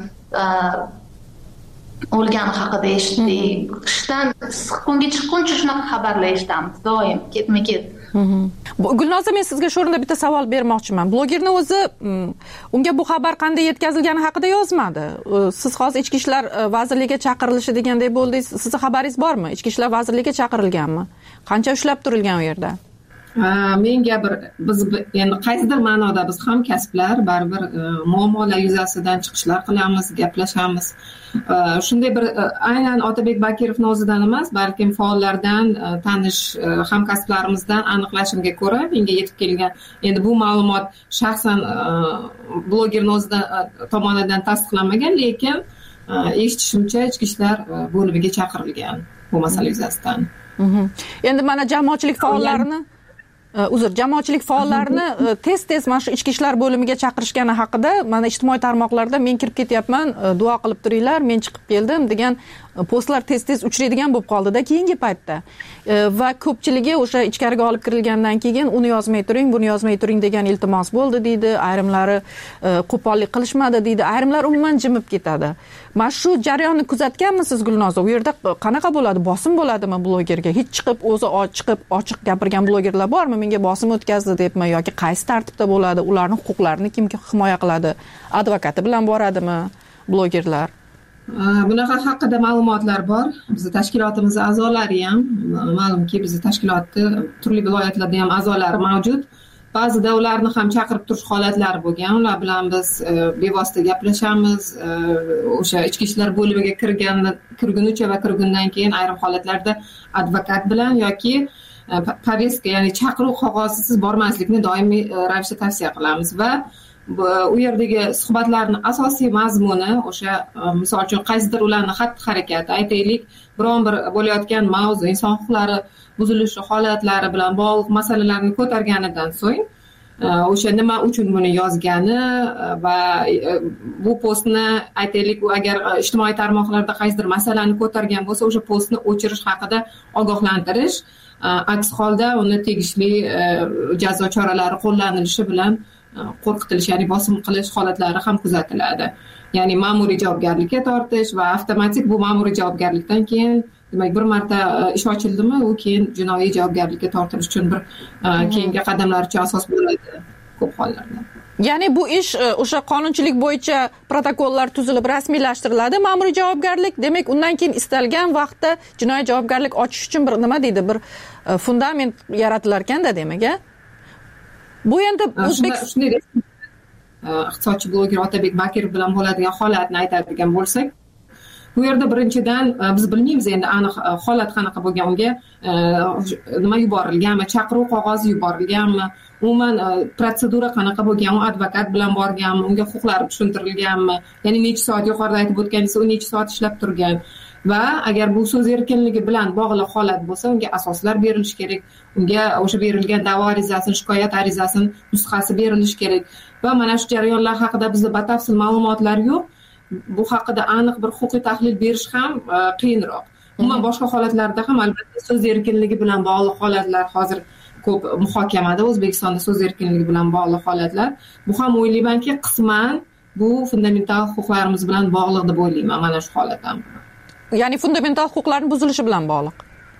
o'lgani haqida eshitdik. Qishdan kunga chiqquncha shunaqa xabarlar eshitamiz doim, ketma-ket. Gulnoza, men sizga shu o'rinda bitta savol bermoqchiman. Blogerning o'zi unga bu xabar qanday yetkazilgani haqida yozmadi. Siz hozir Ichki ishlar vazirligiga chaqirilishi degandek bo'ldingiz. Sizning xabaringiz bormi? Ichki ishlar vazirligiga chaqirilganmi? Qancha ushlab turilgan u yerda? Menga biz endi qaysidir ma'noda biz ham kasblar baribir muammolar yuzasidan chiqishlar qilamiz, gaplashamiz. Shunday bir aynan Otabek Bakirovning o'zidan emas, balkim faollardan, tanish hamkasblarimizdan aniqlashimga ko'ra menga yetib kelgan. Endi bu ma'lumot shaxsan blogerning o'zidan tomonidan tasdiqlanmagan, lekin eshitishimcha Ichki ishlar bo'limiga chaqirilgan bu masala yuzasidan. Endi mana jamoatchilik faollarini tez mana shu Ichki ishlar bo'limiga chaqirishgani haqida mana ijtimoiy tarmoqlarda men kirib ketyapman, duo qilib turinglar, men chiqib keldim degan postlar tez uchraydigan bo'lib qoldi-da keyingi paytda. Va ko'pchiligi o'sha ichkariga olib kirilgandan keyin uni yozmay turing, buni yozmay turing degan iltimos bo'ldi deydi. Ayrimlari qo'pollik qilishmadi deydi. Ayrimlar umuman jimib ketadi. Mana shu jarayonni kuzatganmisiz Gulnoza? U yerda qanaqa bo'ladi? Bosim bo'ladimi blogerga? Hech chiqib o'zi ochiq gapirgan blogerlar bormi? Menga bosim o'tkazdi debmi yoki qaysi tartibda bo'ladi? Ularning huquqlarini kim himoya qiladi? Advokati bilan boradimi blogerlar? Bunaqa haqida ma'lumotlar bor. Bizning tashkilotimiz a'zolari ham, ma'lumki bizning tashkilotda turli viloyatlarda ham a'zolari mavjud. Ba'zida ularni ham chaqirib turish holatlari bo'lgan. Ular bilan biz bevosita gaplashamiz. O'sha ichki ishlar bo'limiga kirgunicha va kirgundan keyin ayrim holatlarda advokat bilan yoki poveska, ya'ni chaqiruv qog'ozisiz bormaslikni doimiy ravishda tavsiya qilamiz va u yerdagi suhbatlarning asosiy mazmuni o'sha misol uchun qaysidir ularning xatti-harakati, aytaylik, biron bir bo'layotgan mavzu, inson huquqlari buzilishi holatlari bilan bog'liq masalalarni ko'targanidan so'ng o'sha nima uchun buni yozgani va bu postni aytaylik, u agar ijtimoiy tarmoqlarda qaysidir masalani ko'targan bo'lsa, o'sha postni o'chirish haqida ogohlantirish, aks holda uni tegishli jazo choralari qo'llanilishi bilan qo'rqitilish, ya'ni bosim qilish holatlari ham kuzatiladi. Ya'ni ma'muriy javobgarlikka tortish va avtomatik bu ma'muriy javobgarlikdan keyin, demak, bir marta ish ochildimi, u keyin jinoiy javobgarlikka tortilish uchun bir keyingi qadamlar uchun asos bo'ladi ko'p hollarda. Ya'ni bu ish o'sha qonunchilik bo'yicha protokollar tuzilib rasmiylashtiriladi, ma'muriy javobgarlik, demak, undan keyin istalgan vaqtda jinoiy javobgarlik ochish uchun bir nima deydi, bir fundament yaratilar ekanda, demak, bu endi iqtisodchi bloger Otabek Bakirov bilan bo'ladigan holatni aytadigan bo'lsak, bu yerda birinchidan biz bilmaymiz endi aniq holat qanaqa bo'lgan, unga nima yuborilganmi, chaqiruv qog'ozi yuborilganmi, umuman protsedura qanaqa bo'lgan, u advokat bilan borganmi, unga huquqlari tushuntirilganmi, ya'ni necha soat, yuqorida aytib o'tganingiz, u necha soat ishlab turgan va agar bu so'z erkinligi bilan bog'liq holat bo'lsa unga asoslar berilishi kerak, unga o'sha berilgan da'vo arizasini, shikoyat arizasini nusxasi berilishi kerak va mana shu jarayonlar haqida bizda batafsil ma'lumotlar yo'q. Bu haqida aniq bir huquqiy tahlil berish ham qiyinroq. Umuman boshqa holatlarda ham albatta so'z erkinligi bilan bog'liq holatlar hozir ko'p muhokamada, O'zbekistonda so'z erkinligi bilan bog'liq holatlar. Bu ham o'ylaymanki qisman bu fundamental huquqlarimiz bilan bog'liq deb o'ylayman mana shu holat ham. Ya'ni fundamental huquqlarning buzilishi bilan bog'liq.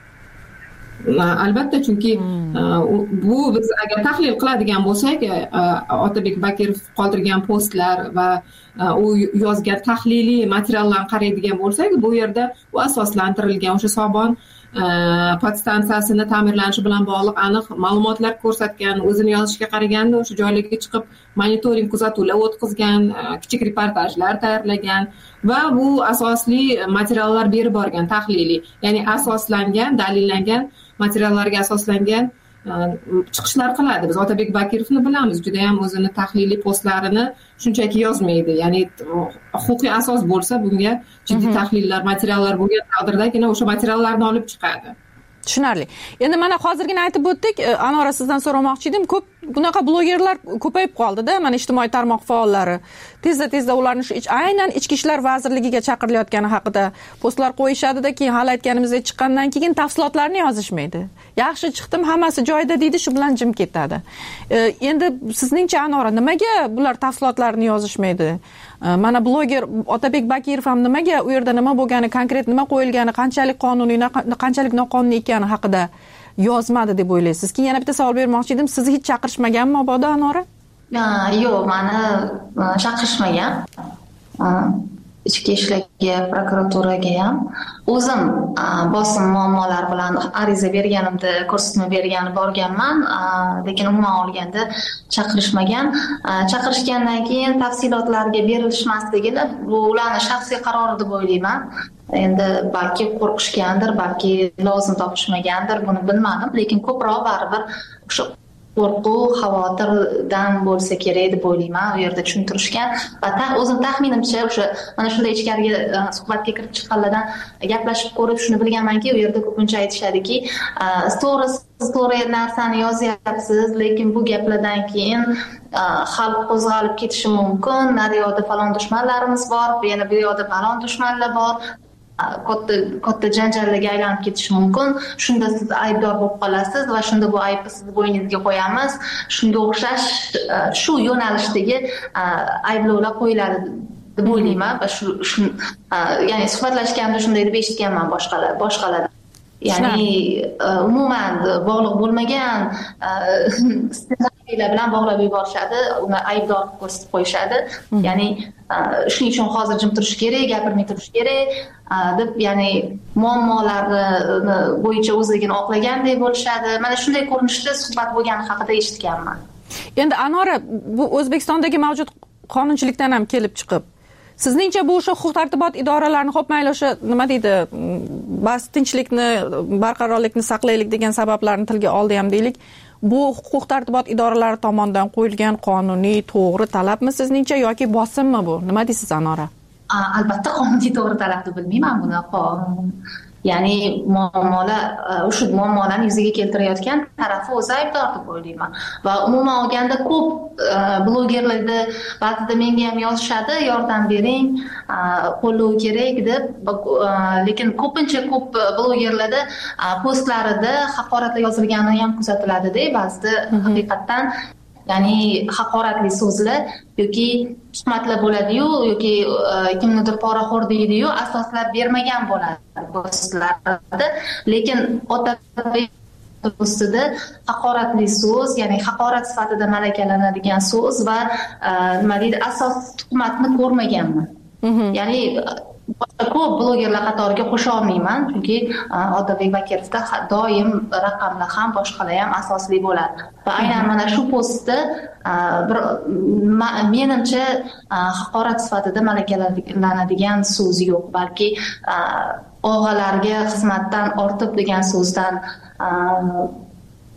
Albatta, chunki bu biz agar tahlil qiladigan bo'lsak, Otabek Bakirov qoldirgan postlar va u yozgan tahliliy materiallarni qaraydigan bo'lsak, bu yerda u asoslantirilgan o'sha Sobon podstansiyasini ta'mirlanishi bilan bog'liq aniq ma'lumotlar ko'rsatgan, o'zini yozishiga qaraganda o'sha joylarga chiqib monitoring kuzatuvlar o'tkazgan, kichik reportajlar tayyorlagan va bu asosli materiallar berib borgan tahliliy, ya'ni asoslangan, dalillangan materiallarga asoslangan chiqishlar qiladi. Biz Otabek Bakirovni bilamiz, juda ham o'zini tahliliy postlarini shunchaki yozmaydi. Ya'ni huquqiy asos bo'lsa, bunga jiddiy tahlillar, materiallar bo'lgan taqdirdagina o'sha materiallarni olib chiqadi. Tushunarli. Endi mana hozirgina aytib o'tdik, Anora sizdan so'ramoqchi edim, ko'p bunaqa blogerlar ko'payib qoldi-da, mana ijtimoiy tarmoq faollari. Tezda ularni shu aynan Ichki ishlar vazirligiga chaqirilayotgani haqida postlar qo'yishadi-da, keyin hali aytganimizdek chiqqandan keyin tafsilotlarni yozishmaydi. Yaxshi chiqdim, hammasi joyida deydi, shu bilan jim ketadi. Endi sizningcha Anora, nimaga bular tafsilotlarni yozishmaydi? Mana bloger Otabek Bakirov ham nimaga u yerda nima bo'lgani, konkret nima qo'yilgani, qanchalik qonuniy, qanchalik noqonuniy ekani haqida yozmadi deb o'ylaysiz? Keyin yana bitta savol bermoqchi edim. Sizni hech chaqirishmaganmi mabodo Anora? Yo'q, meni chaqirishmagan. Ichki ishlarga, prokuraturaga ham o'zim bosim muammolar bilan ariza berganimda ko'rsatma bergani borganman, lekin umuman olganda chaqirishmagan. Chaqirishgandan keyin tafsilotlarga berilishmasligini bu ularning shaxsiy qarori deb o'ylayman. Endi balki qo'rqishgandir, balki lozim topishmagandir, buni bilmadim, lekin ko'proq baribir o'sha qo'rquv, xavotirdan bo'lsa kerak deb o'ylayman. U yerda tushuntirishgan va o'zim taxminimcha o'sha mana shunday ichkariga suhbatga kirib chiqqanlardan gaplashib ko'rib shuni bilganmanki, u yerda ko'pincha aytishadiki, to'g'ri narsani yozyapsiz, lekin bu gaplardan keyin xalq qo'zg'alib ketishi mumkin. Naryoqda falon dushmanlarimiz bor, yana bu yoqda falon dushmanlar bor. Katta janjallarga aylanib ketishi mumkin. Shunda siz aybdor bo'lib qolasiz va shunda bu aybni siz bo'yningizga qo'yamiz. Shunga o'xshash shu yo'nalishdagi ayblovlar qo'yiladi deb o'ylayman va shu ya'ni suhbatlashganda shunday deb eshitganman boshqalardan. Ya'ni umuman bog'liq bo'lmagan ssenariylar bilan bog'lab yuborishadi, uni aybdor ko'rsatib qo'yishadi. Ya'ni shuning uchun hozir jim turish kerak, gapirmay turish kerak deb, ya'ni muammolarni bo'yicha o'zligini oqlaganday bo'lishadi. Mana shunday ko'rinishda suhbat bo'lgani haqida eshitganman. Endi Anora, bu O'zbekistondagi mavjud qonunchilikdan ham kelib chiqib, sizningcha bu o'sha huquq-tartibot idoralarini xo'p mayli o'sha nima deydi, bas tinchlikni, barqarorlikni saqlaylik degan sabablarni tilga oldi ham deylik, bu huquq-tartibot idoralari tomonidan qo'yilgan qonuniy to'g'ri talabmi sizningcha yoki bosimmi bu? Nima deysiz Anora? Albatta qonuniy to'g'ri talab deb bilmayman buni. Ya'ni o'sha muammolarni yuzaga keltirayotgan tarafi o'zi aybdor deb o'ylayman. Va umuman olganda ko'p blogerlarda ba'zida menga ham yozishadi, yordam bering, qo'llov kerak deb, lekin ko'pincha ko'p blogerlarda postlarida haqoratlar yozilgani ham kuzatiladi-da, ba'zida haqiqatan ya'ni haqoratli so'zlar yoki tuhmatlar bo'ladi-yu, yoki kimnidir poraxo'r deydi-yu, asoslab bermagan bo'ladi postlarda. Lekin ustida haqoratli so'z, ya'ni haqorat sifatida malakalanadigan so'z va nima deydi, asos tuhmatni ko'rmaganman. Ya'ni ko'p blogerlar qatoriga qo'sha olmayman, chunki Otabek Bakirovda doim raqamlar ham boshqalar ham asosli bo'ladi. Va aynan mana shu postda menimcha haqorat sifatida malakalanadigan so'z yo'q, balki og'alarga xizmatdan ortib degan so'zdan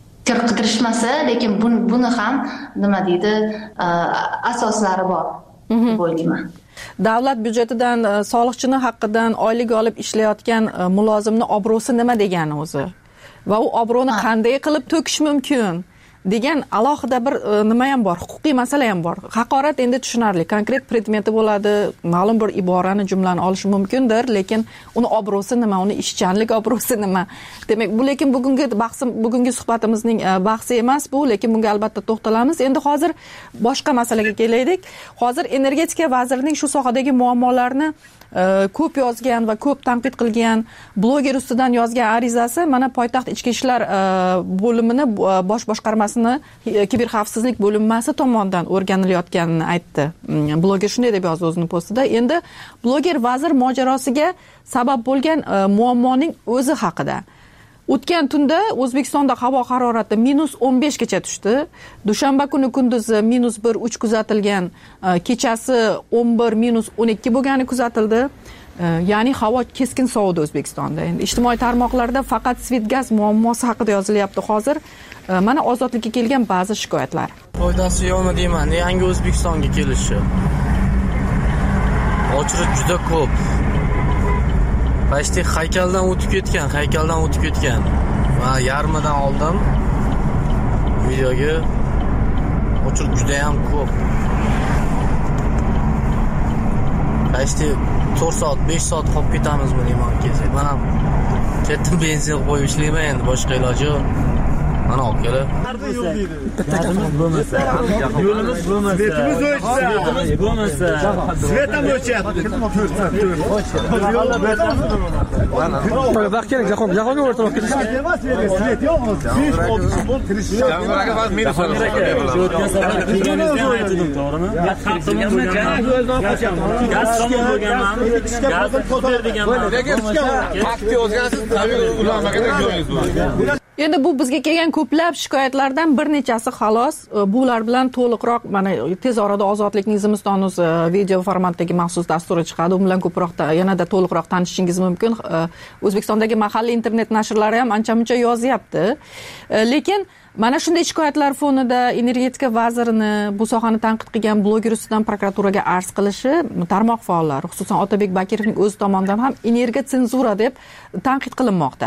kirishmasa, lekin buni ham nima deydi, asoslari bor. deb o'ylayman. Davlat byudjetidan soliqchini haqqidan oylik olib ishlayotgan mulozimni obro'si nima degani o'zi va u obro'ni qanday qilib to'kish mumkin degan alohida bir nima ham bor, huquqiy masala ham bor. Haqorat endi tushunarli, konkret predmeti bo'ladi, ma'lum bir iborani, jumlani olishi mumkindir, lekin uni obro'si nima, uni ishchanlik obro'si nima? Demak, bu lekin bugungi suhbatimizning bahsi emas bu, lekin bunga albatta to'xtalamiz. Endi hozir boshqa masalaga kelaylik. Hozir energetika vazirining shu sohadagi muammolarni ko'p yozgan va ko'p tanqid qilgan bloger ustidan yozgan arizasi mana poytaxt ichki ishlar bo'limini bosh boshqarmasini kiberxavfsizlik bo'linmasi tomonidan o'rganilayotganini aytdi. Bloger shunday deb yozdi o'zining postida. Endi bloger vazir mojarosiga sabab bo'lgan muammoning o'zi haqida. O'tgan tunda O'zbekistonda havo harorati -15 gacha tushdi. Dushanba kuni kunduzi -1-3 kuzatilgan, kechasi 11-12 bo'lgani kuzatildi. Ya'ni havo keskin sovidi O'zbekistonda. Endi ijtimoiy tarmoqlarda faqat Svetgaz muammosi haqida yozilyapti hozir. Mana Ozodlikka kelgan ba'zi shikoyatlar. Foydasi yo'qmi deyman, yangi O'zbekistonga kelishi. Ochlik juda ko'p. Başta haykaldan o'tib ketgan. Va yarmidan oldim. Videoga o'chirib juda ham ko'p. Başta 4 soat, 5 soat qolib ketamizmi deyman kelsak. Mana ketdim benzin qo'yib ishlayman endi, boshqa iloji yo'q. Mana olib kelib. Yo'limiz bo'lmasa, svetimiz bo'lmasa, svet ham o'chyapti. Vaqt kerak, jahonga o'rtoq kirish. Svet yo'q o'zi. 5-6 bo'l kirish. Jangoraga faqat meni kelganingizga aytdim, to'g'rimi? Gaz tomon bo'lganman. Gaz ko'tar deganman. Vaqtga o'zgarasiz, tabiiy ulanmaga joyingiz bor. Endi bu bizga kelgan ko'plab shikoyatlardan bir nechasi xolos. Bular bilan to'liqroq mana tez orada Ozodlikning Zimiston.uz video formatdagi maxsus dasturi chiqadi. U bilan ko'proq yanada to'liqroq tanishishingiz mumkin. O'zbekistondagi mahalliy internet nashrlari ham ancha-muncha yozyapti. Lekin mana shunday shikoyatlar fonida energetika vazirini bu sohani tanqid qilgan bloger ustidan prokuraturaga arz qilishi tarmoq faollari, xususan Otabek Bakirovning o'zi tomonidan ham energetika senzura deb tanqid qilinmoqda.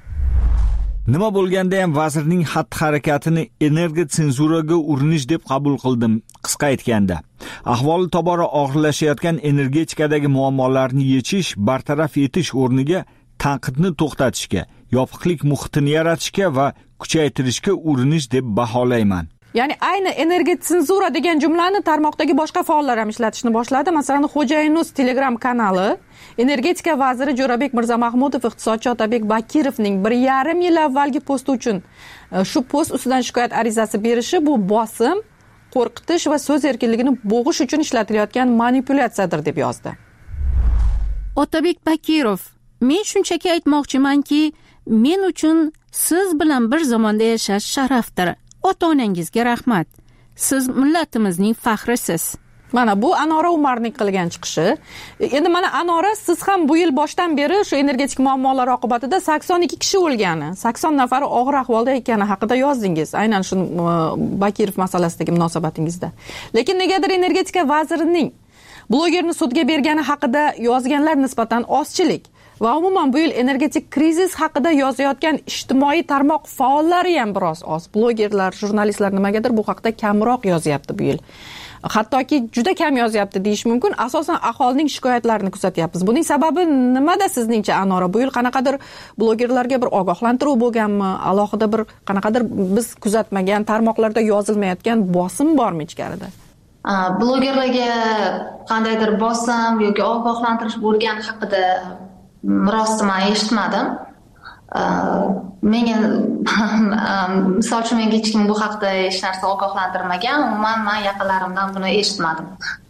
Nima bo'lganda ham vazirning xatti-harakatini energetika senzuraga urinish deb qabul qildim. Qisqa aytganda, ahvoli tobora og'irlashayotgan energetikadagi muammolarni yechish, bartaraf etish o'rniga tanqidni to'xtatishga, yopiqlik muhitini yaratishga va kuchaytirishga urinish deb baholayman. Ya'ni ayni energetika senzura degan jumlani tarmoqdagi boshqa faollar ham ishlatishni boshladi. Masalan, Xo'jayinuz Telegram kanali energetika vaziri Jo'rabek Mirzamahmudov iqtisodchi Otabek Bakirovning 1,5 yil avvalgi posti uchun shu post ustidan shikoyat arizasi berishi bu bosim, qo'rqitish va so'z erkinligini bo'g'ish uchun ishlatilayotgan manipulyatsiyadir deb yozdi. Otabek Bakirov: "Men shunchaki aytmoqchimanki, men uchun siz bilan bir zamonda yashash sharafdir. Ota-onangizga rahmat. Siz millatimizning faxrisiz." Mana bu Anora Umarning qilgan chiqishi. Endi mana Anora, siz ham bu yil boshdan beri shu energetik muammolar oqibatida 82 kishi o'lgani, 80 nafari og'ir ahvolda ekani haqida yozdingiz. Aynan shu Bakirov masalasidagi munosabatingizda. Lekin negadir energetika vazirining blogerni sudga bergani haqida yozganlar nisbatan ozchilik va umuman bu yil energetik krizis haqida yozayotgan ijtimoiy tarmoq faollari ham biroz oz. Blogerlar, jurnalistlar nimagadir bu haqida kamroq yozyapti bu yil. Hattoki juda kam yozyapti deyish mumkin. Asosan aholining shikoyatlarini kuzatyapmiz. Buning sababi nimada sizningcha Anora? Bu yil qanaqadir blogerlarga bir ogohlantiruv bo'lganmi? Alohida bir qanaqadir biz kuzatmagan tarmoqlarda yozilmayotgan bosim bormi ichkarida? Blogerlarga qandaydir bosim yoki ogohlantirish bo'lgani haqida rosti men eshitmadim. Menga misol uchun menga hech kim bu haqda hech narsa ogohlantirmagan. Umuman men yaqinlarimdan buni eshitmadim.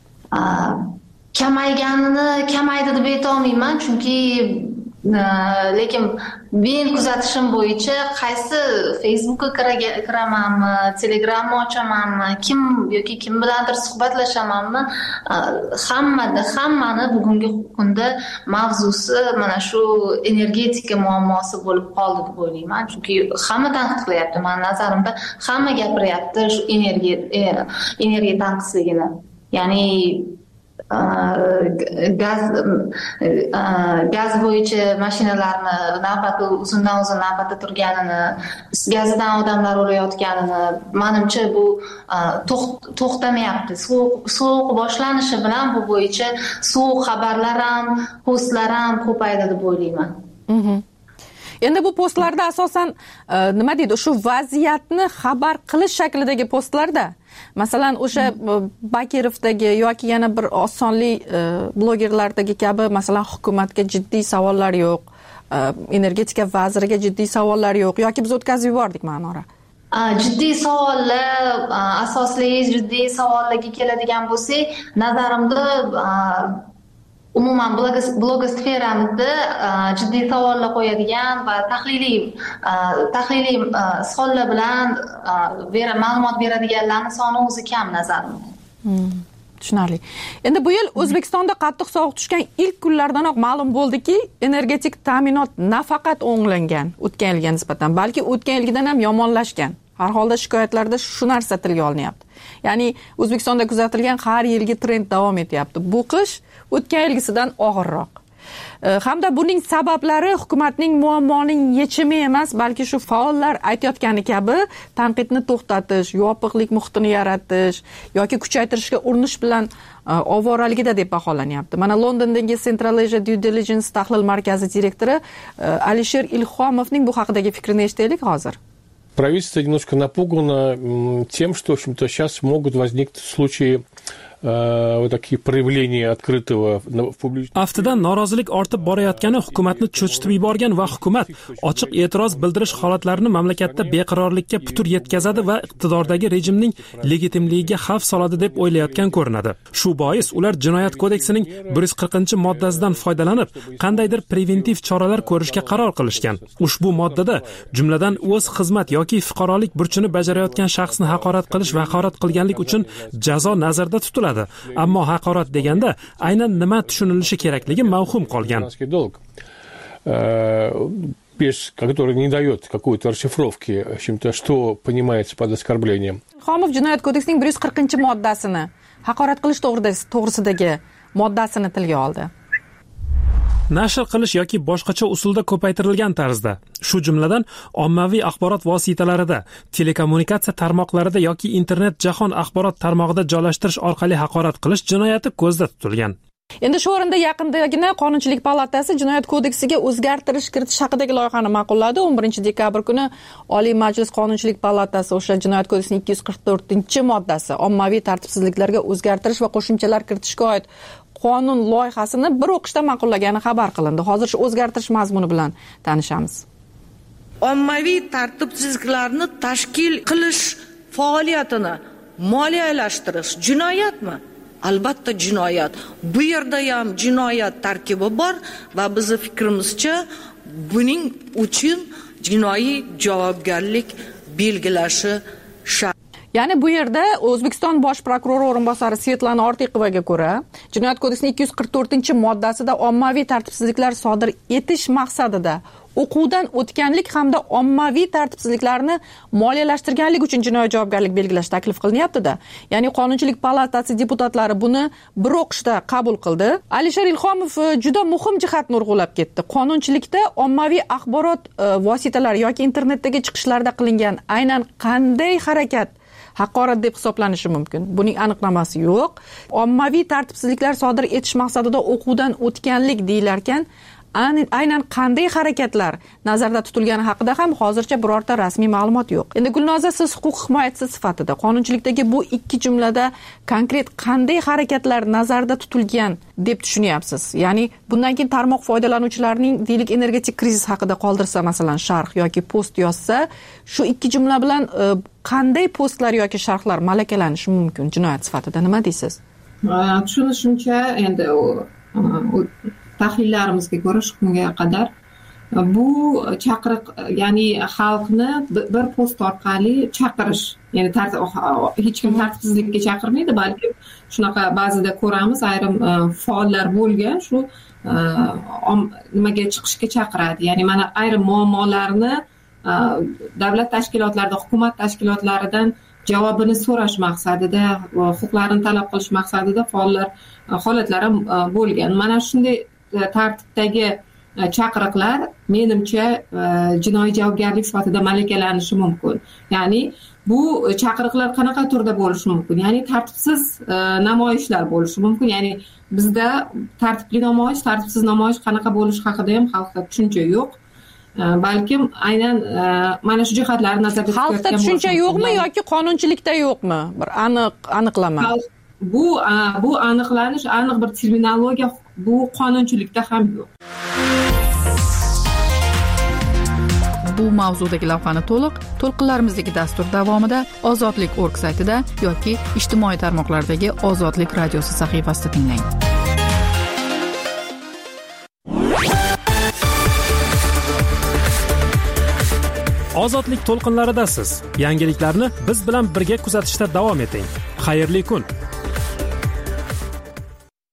Kamaydi deb ayta olmayman, chunki lekin men kuzatishim bo'yicha qaysi Facebookga kiramanmi, Telegramni ochamanmi, kim bilandir suhbatlashamanmi, hammani bugungi kunda mavzusi mana shu energetika muammosi bo'lib qoldi deb o'ylayman. Chunki hamma tanqid qilyapti. Men nazarimda hamma gapiryapti shu energiya tanqisligini. Ya'ni gaz bo'yicha mashinalarni navbati uzundan uzun navbatda turganini, gazidan odamlar o'layotganini, menimcha bu to'xtamayapti. Sovuq boshlanishi bilan bu bo'yicha sovuq xabarlar ham, postlar ham ko'paydi deb o'ylayman. Endi bu postlarda asosan nima deydi, shu vaziyatni xabar qilish shaklidagi postlarda, masalan o'sha Bakirovdagi yoki yana bir osonli blogerlardagi kabi, masalan hukumatga jiddiy savollar yo'q, energetika vaziriga jiddiy savollar yo'q, yoki biz o'tkazib yubordik Ma'nora. Jiddiy savollar, asosli jiddiy savollarga keladigan bo'lsak, nazarimda umuman blogosferamizda jiddiy savollar qo'yadigan va tahliliy savollar bilan ma'lumot beradiganlarning soni o'zi kam nazarimda. Tushunarli. Endi bu yil O'zbekistonda qattiq sovuq tushgan ilk kunlardanoq ma'lum bo'ldiki, energetik ta'minot nafaqat o'nglangan o'tgan yilga nisbatan, balki o'tgan yilgidan ham yomonlashgan. Har holda shikoyatlarda shu narsa tilga olinyapti. Ya'ni O'zbekistonda kuzatilgan har yilgi trend davom etyapti. Bu qish o'tgan yilgisidan og'irroq. Hamda buning sabablari hukumatning muammoning yechimi emas, balki shu faollar aytayotgani kabi tanqidni to'xtatish, yopiqlik muhitini yaratish yoki kuchaytirishga urinish bilan ovoraligida deb baholanyapti. Mana Londondagi Central Asia Due Diligence tahlil markazi direktori Alisher Ilhomovning bu haqidagi fikrini eshitaylik hozir. Правительство немножко напугано тем, что, в общем-то, сейчас могут возникнуть случаи вот такие проявления открытого в публичном. Aftidan norozilik ortib borayotgani hukumatni cho'chitib yuborgan va hukumat ochiq e'tiroz bildirish holatlarini mamlakatda beqarorlikka putur yetkazadi va iqtidordagi rejimning legitimligiga xavf soladi deb o'ylayotgan ko'rinadi. Shu bois ular Jinoyat kodeksining 140-moddasidan foydalanib, qandaydir preventiv choralar ko'rishga qaror qilishgan. Ushbu moddada jumladan o'z xizmat yoki fuqarolik burchini bajarayotgan shaxsni haqorat qilish va haqorat qilganlik uchun jazo nazarda tutiladi. Ammo haqorat deganda aynan nima tushunilishi kerakligi mavhum qolgan. Который не дает какой-то расшифровки, в общем-то, что понимается под оскорблением. Xomov Jinoyat kodeksining 140-moddasini, haqorat qilish to'g'risidagi moddasini tilga oldi. Nashr qilish yoki boshqacha usulda ko'paytirilgan tarzda, shu jumladan ommaviy axborot vositalarida, telekommunikatsiya tarmoqlarida yoki internet jahon axborot tarmog'ida joylashtirish orqali haqorat qilish jinoyati ko'zda tutilgan. Endi shu o'rinda yaqindagina Qonunchilik palatasi Jinoyat kodeksiga o'zgartirish kiritish haqidagi loyihani ma'qulladi. 11-dekabr kuni Oliy Majlis Qonunchilik palatasi o'sha Jinoyat kodeksining 244-moddasi ommaviy tartibsizliklarga o'zgartirish va qo'shimchalar kiritishga oid qonun loyihasini bir o'qishda ma'qullagani xabar qilindi. Hozir shu o'zgartirish mazmuni bilan tanishamiz. Ommaviy tartibsizliklarni tashkil qilish faoliyatini moliyalashtirish jinoyatmi? Albatta jinoyat. Bu yerda ham jinoyat tarkibi bor va bizning fikrimizcha buning uchun jinoiy javobgarlik belgilashi shart. Ya'ni bu yerda O'zbekiston bosh prokurori o'rinbosari Svetlana Ortiqovaga ko'ra, Jinoyat kodeksining 244-moddasida ommaviy tartibsizliklar sodir etish maqsadida o'quvdan o'tganlik hamda ommaviy tartibsizliklarni moliyalashtirganlik uchun jinoiy javobgarlik belgilash taklif qilinyapti-da. Ya'ni Qonunchilik palatasi deputatlari buni bir o'qishda qabul qildi. Alisher Ilhomov juda muhim jihatni urg'ulab ketdi. Qonunchilikda ommaviy axborot vositalari yoki internetdagi chiqishlarda qilingan aynan qanday harakat haqorat deb hisoblanishi mumkin. Buning aniqnomasi yo'q. Ommaviy tartibsizliklar sodir etish maqsadida o'quvdan o'tganlik deyilarkan, aynan qanday harakatlar nazarda tutilgani haqida ham hozircha birorta rasmiy ma'lumot yo'q. Endi Gulnoza, siz huquq himoyachisi sifatida Qonunchilikdagi bu ikki jumlada konkret qanday harakatlar nazarda tutilgan deb tushunyapsiz? Ya'ni bundan keyin tarmoq foydalanuvchilarining deylik energetik krizis haqida qoldirsa, masalan, sharh yoki post yozsa, shu ikki jumla bilan qanday postlar yoki sharhlar malakalanishi mumkin jinoyat sifatida? Nima deysiz? Tushunishimcha, endi tahlillarimizga ko'ra shu kunga qadar bu chaqiriq, ya'ni xalqni bir post orqali chaqirish, ya'ni hech kim tartibsizlikka chaqirmaydi, balki shunaqa ba'zida ko'ramiz, ayrim faollar bo'lgan shu nimaga chiqishga chaqiradi. Ya'ni mana ayrim muammolarni davlat tashkilotlarida, hukumat tashkilotlaridan javobini so'rash maqsadida va huquqlarini talab qilish maqsadida faollar holatlari bo'lgan. Mana shunday tartibdagi chaqiriqlar menimcha jinoiy javobgarlik sifatida malakалanishi mumkin. Ya'ni bu chaqiriqlar qanaqa turda bo'lishi mumkin? Ya'ni tartibsiz namoyishlar bo'lishi mumkin. Ya'ni bizda tartibli namoyish, tartibsiz namoyish qanaqa bo'lishi haqida ham xalqda tushuncha yo'q. Balkim aynan mana shu jihatlarni nazarda tutgan xalqda tushuncha yo'qmi yoki qonunchilikda yo'qmi? Bir aniqlama. Bu aniqlanish, aniq bir terminologiya bu qonunchilikda ham yo'q. Bu mavzudagi lavhani to'lqinlarimizdagi dastur davomida Ozodlik.org saytida yoki ijtimoiy tarmoqlardagi Ozodlik radiosi sahifasida tinglang. Ozodlik to'lqinlaridasiz. Yangiliklarni biz bilan birga kuzatishda davom eting. Xayrli kun.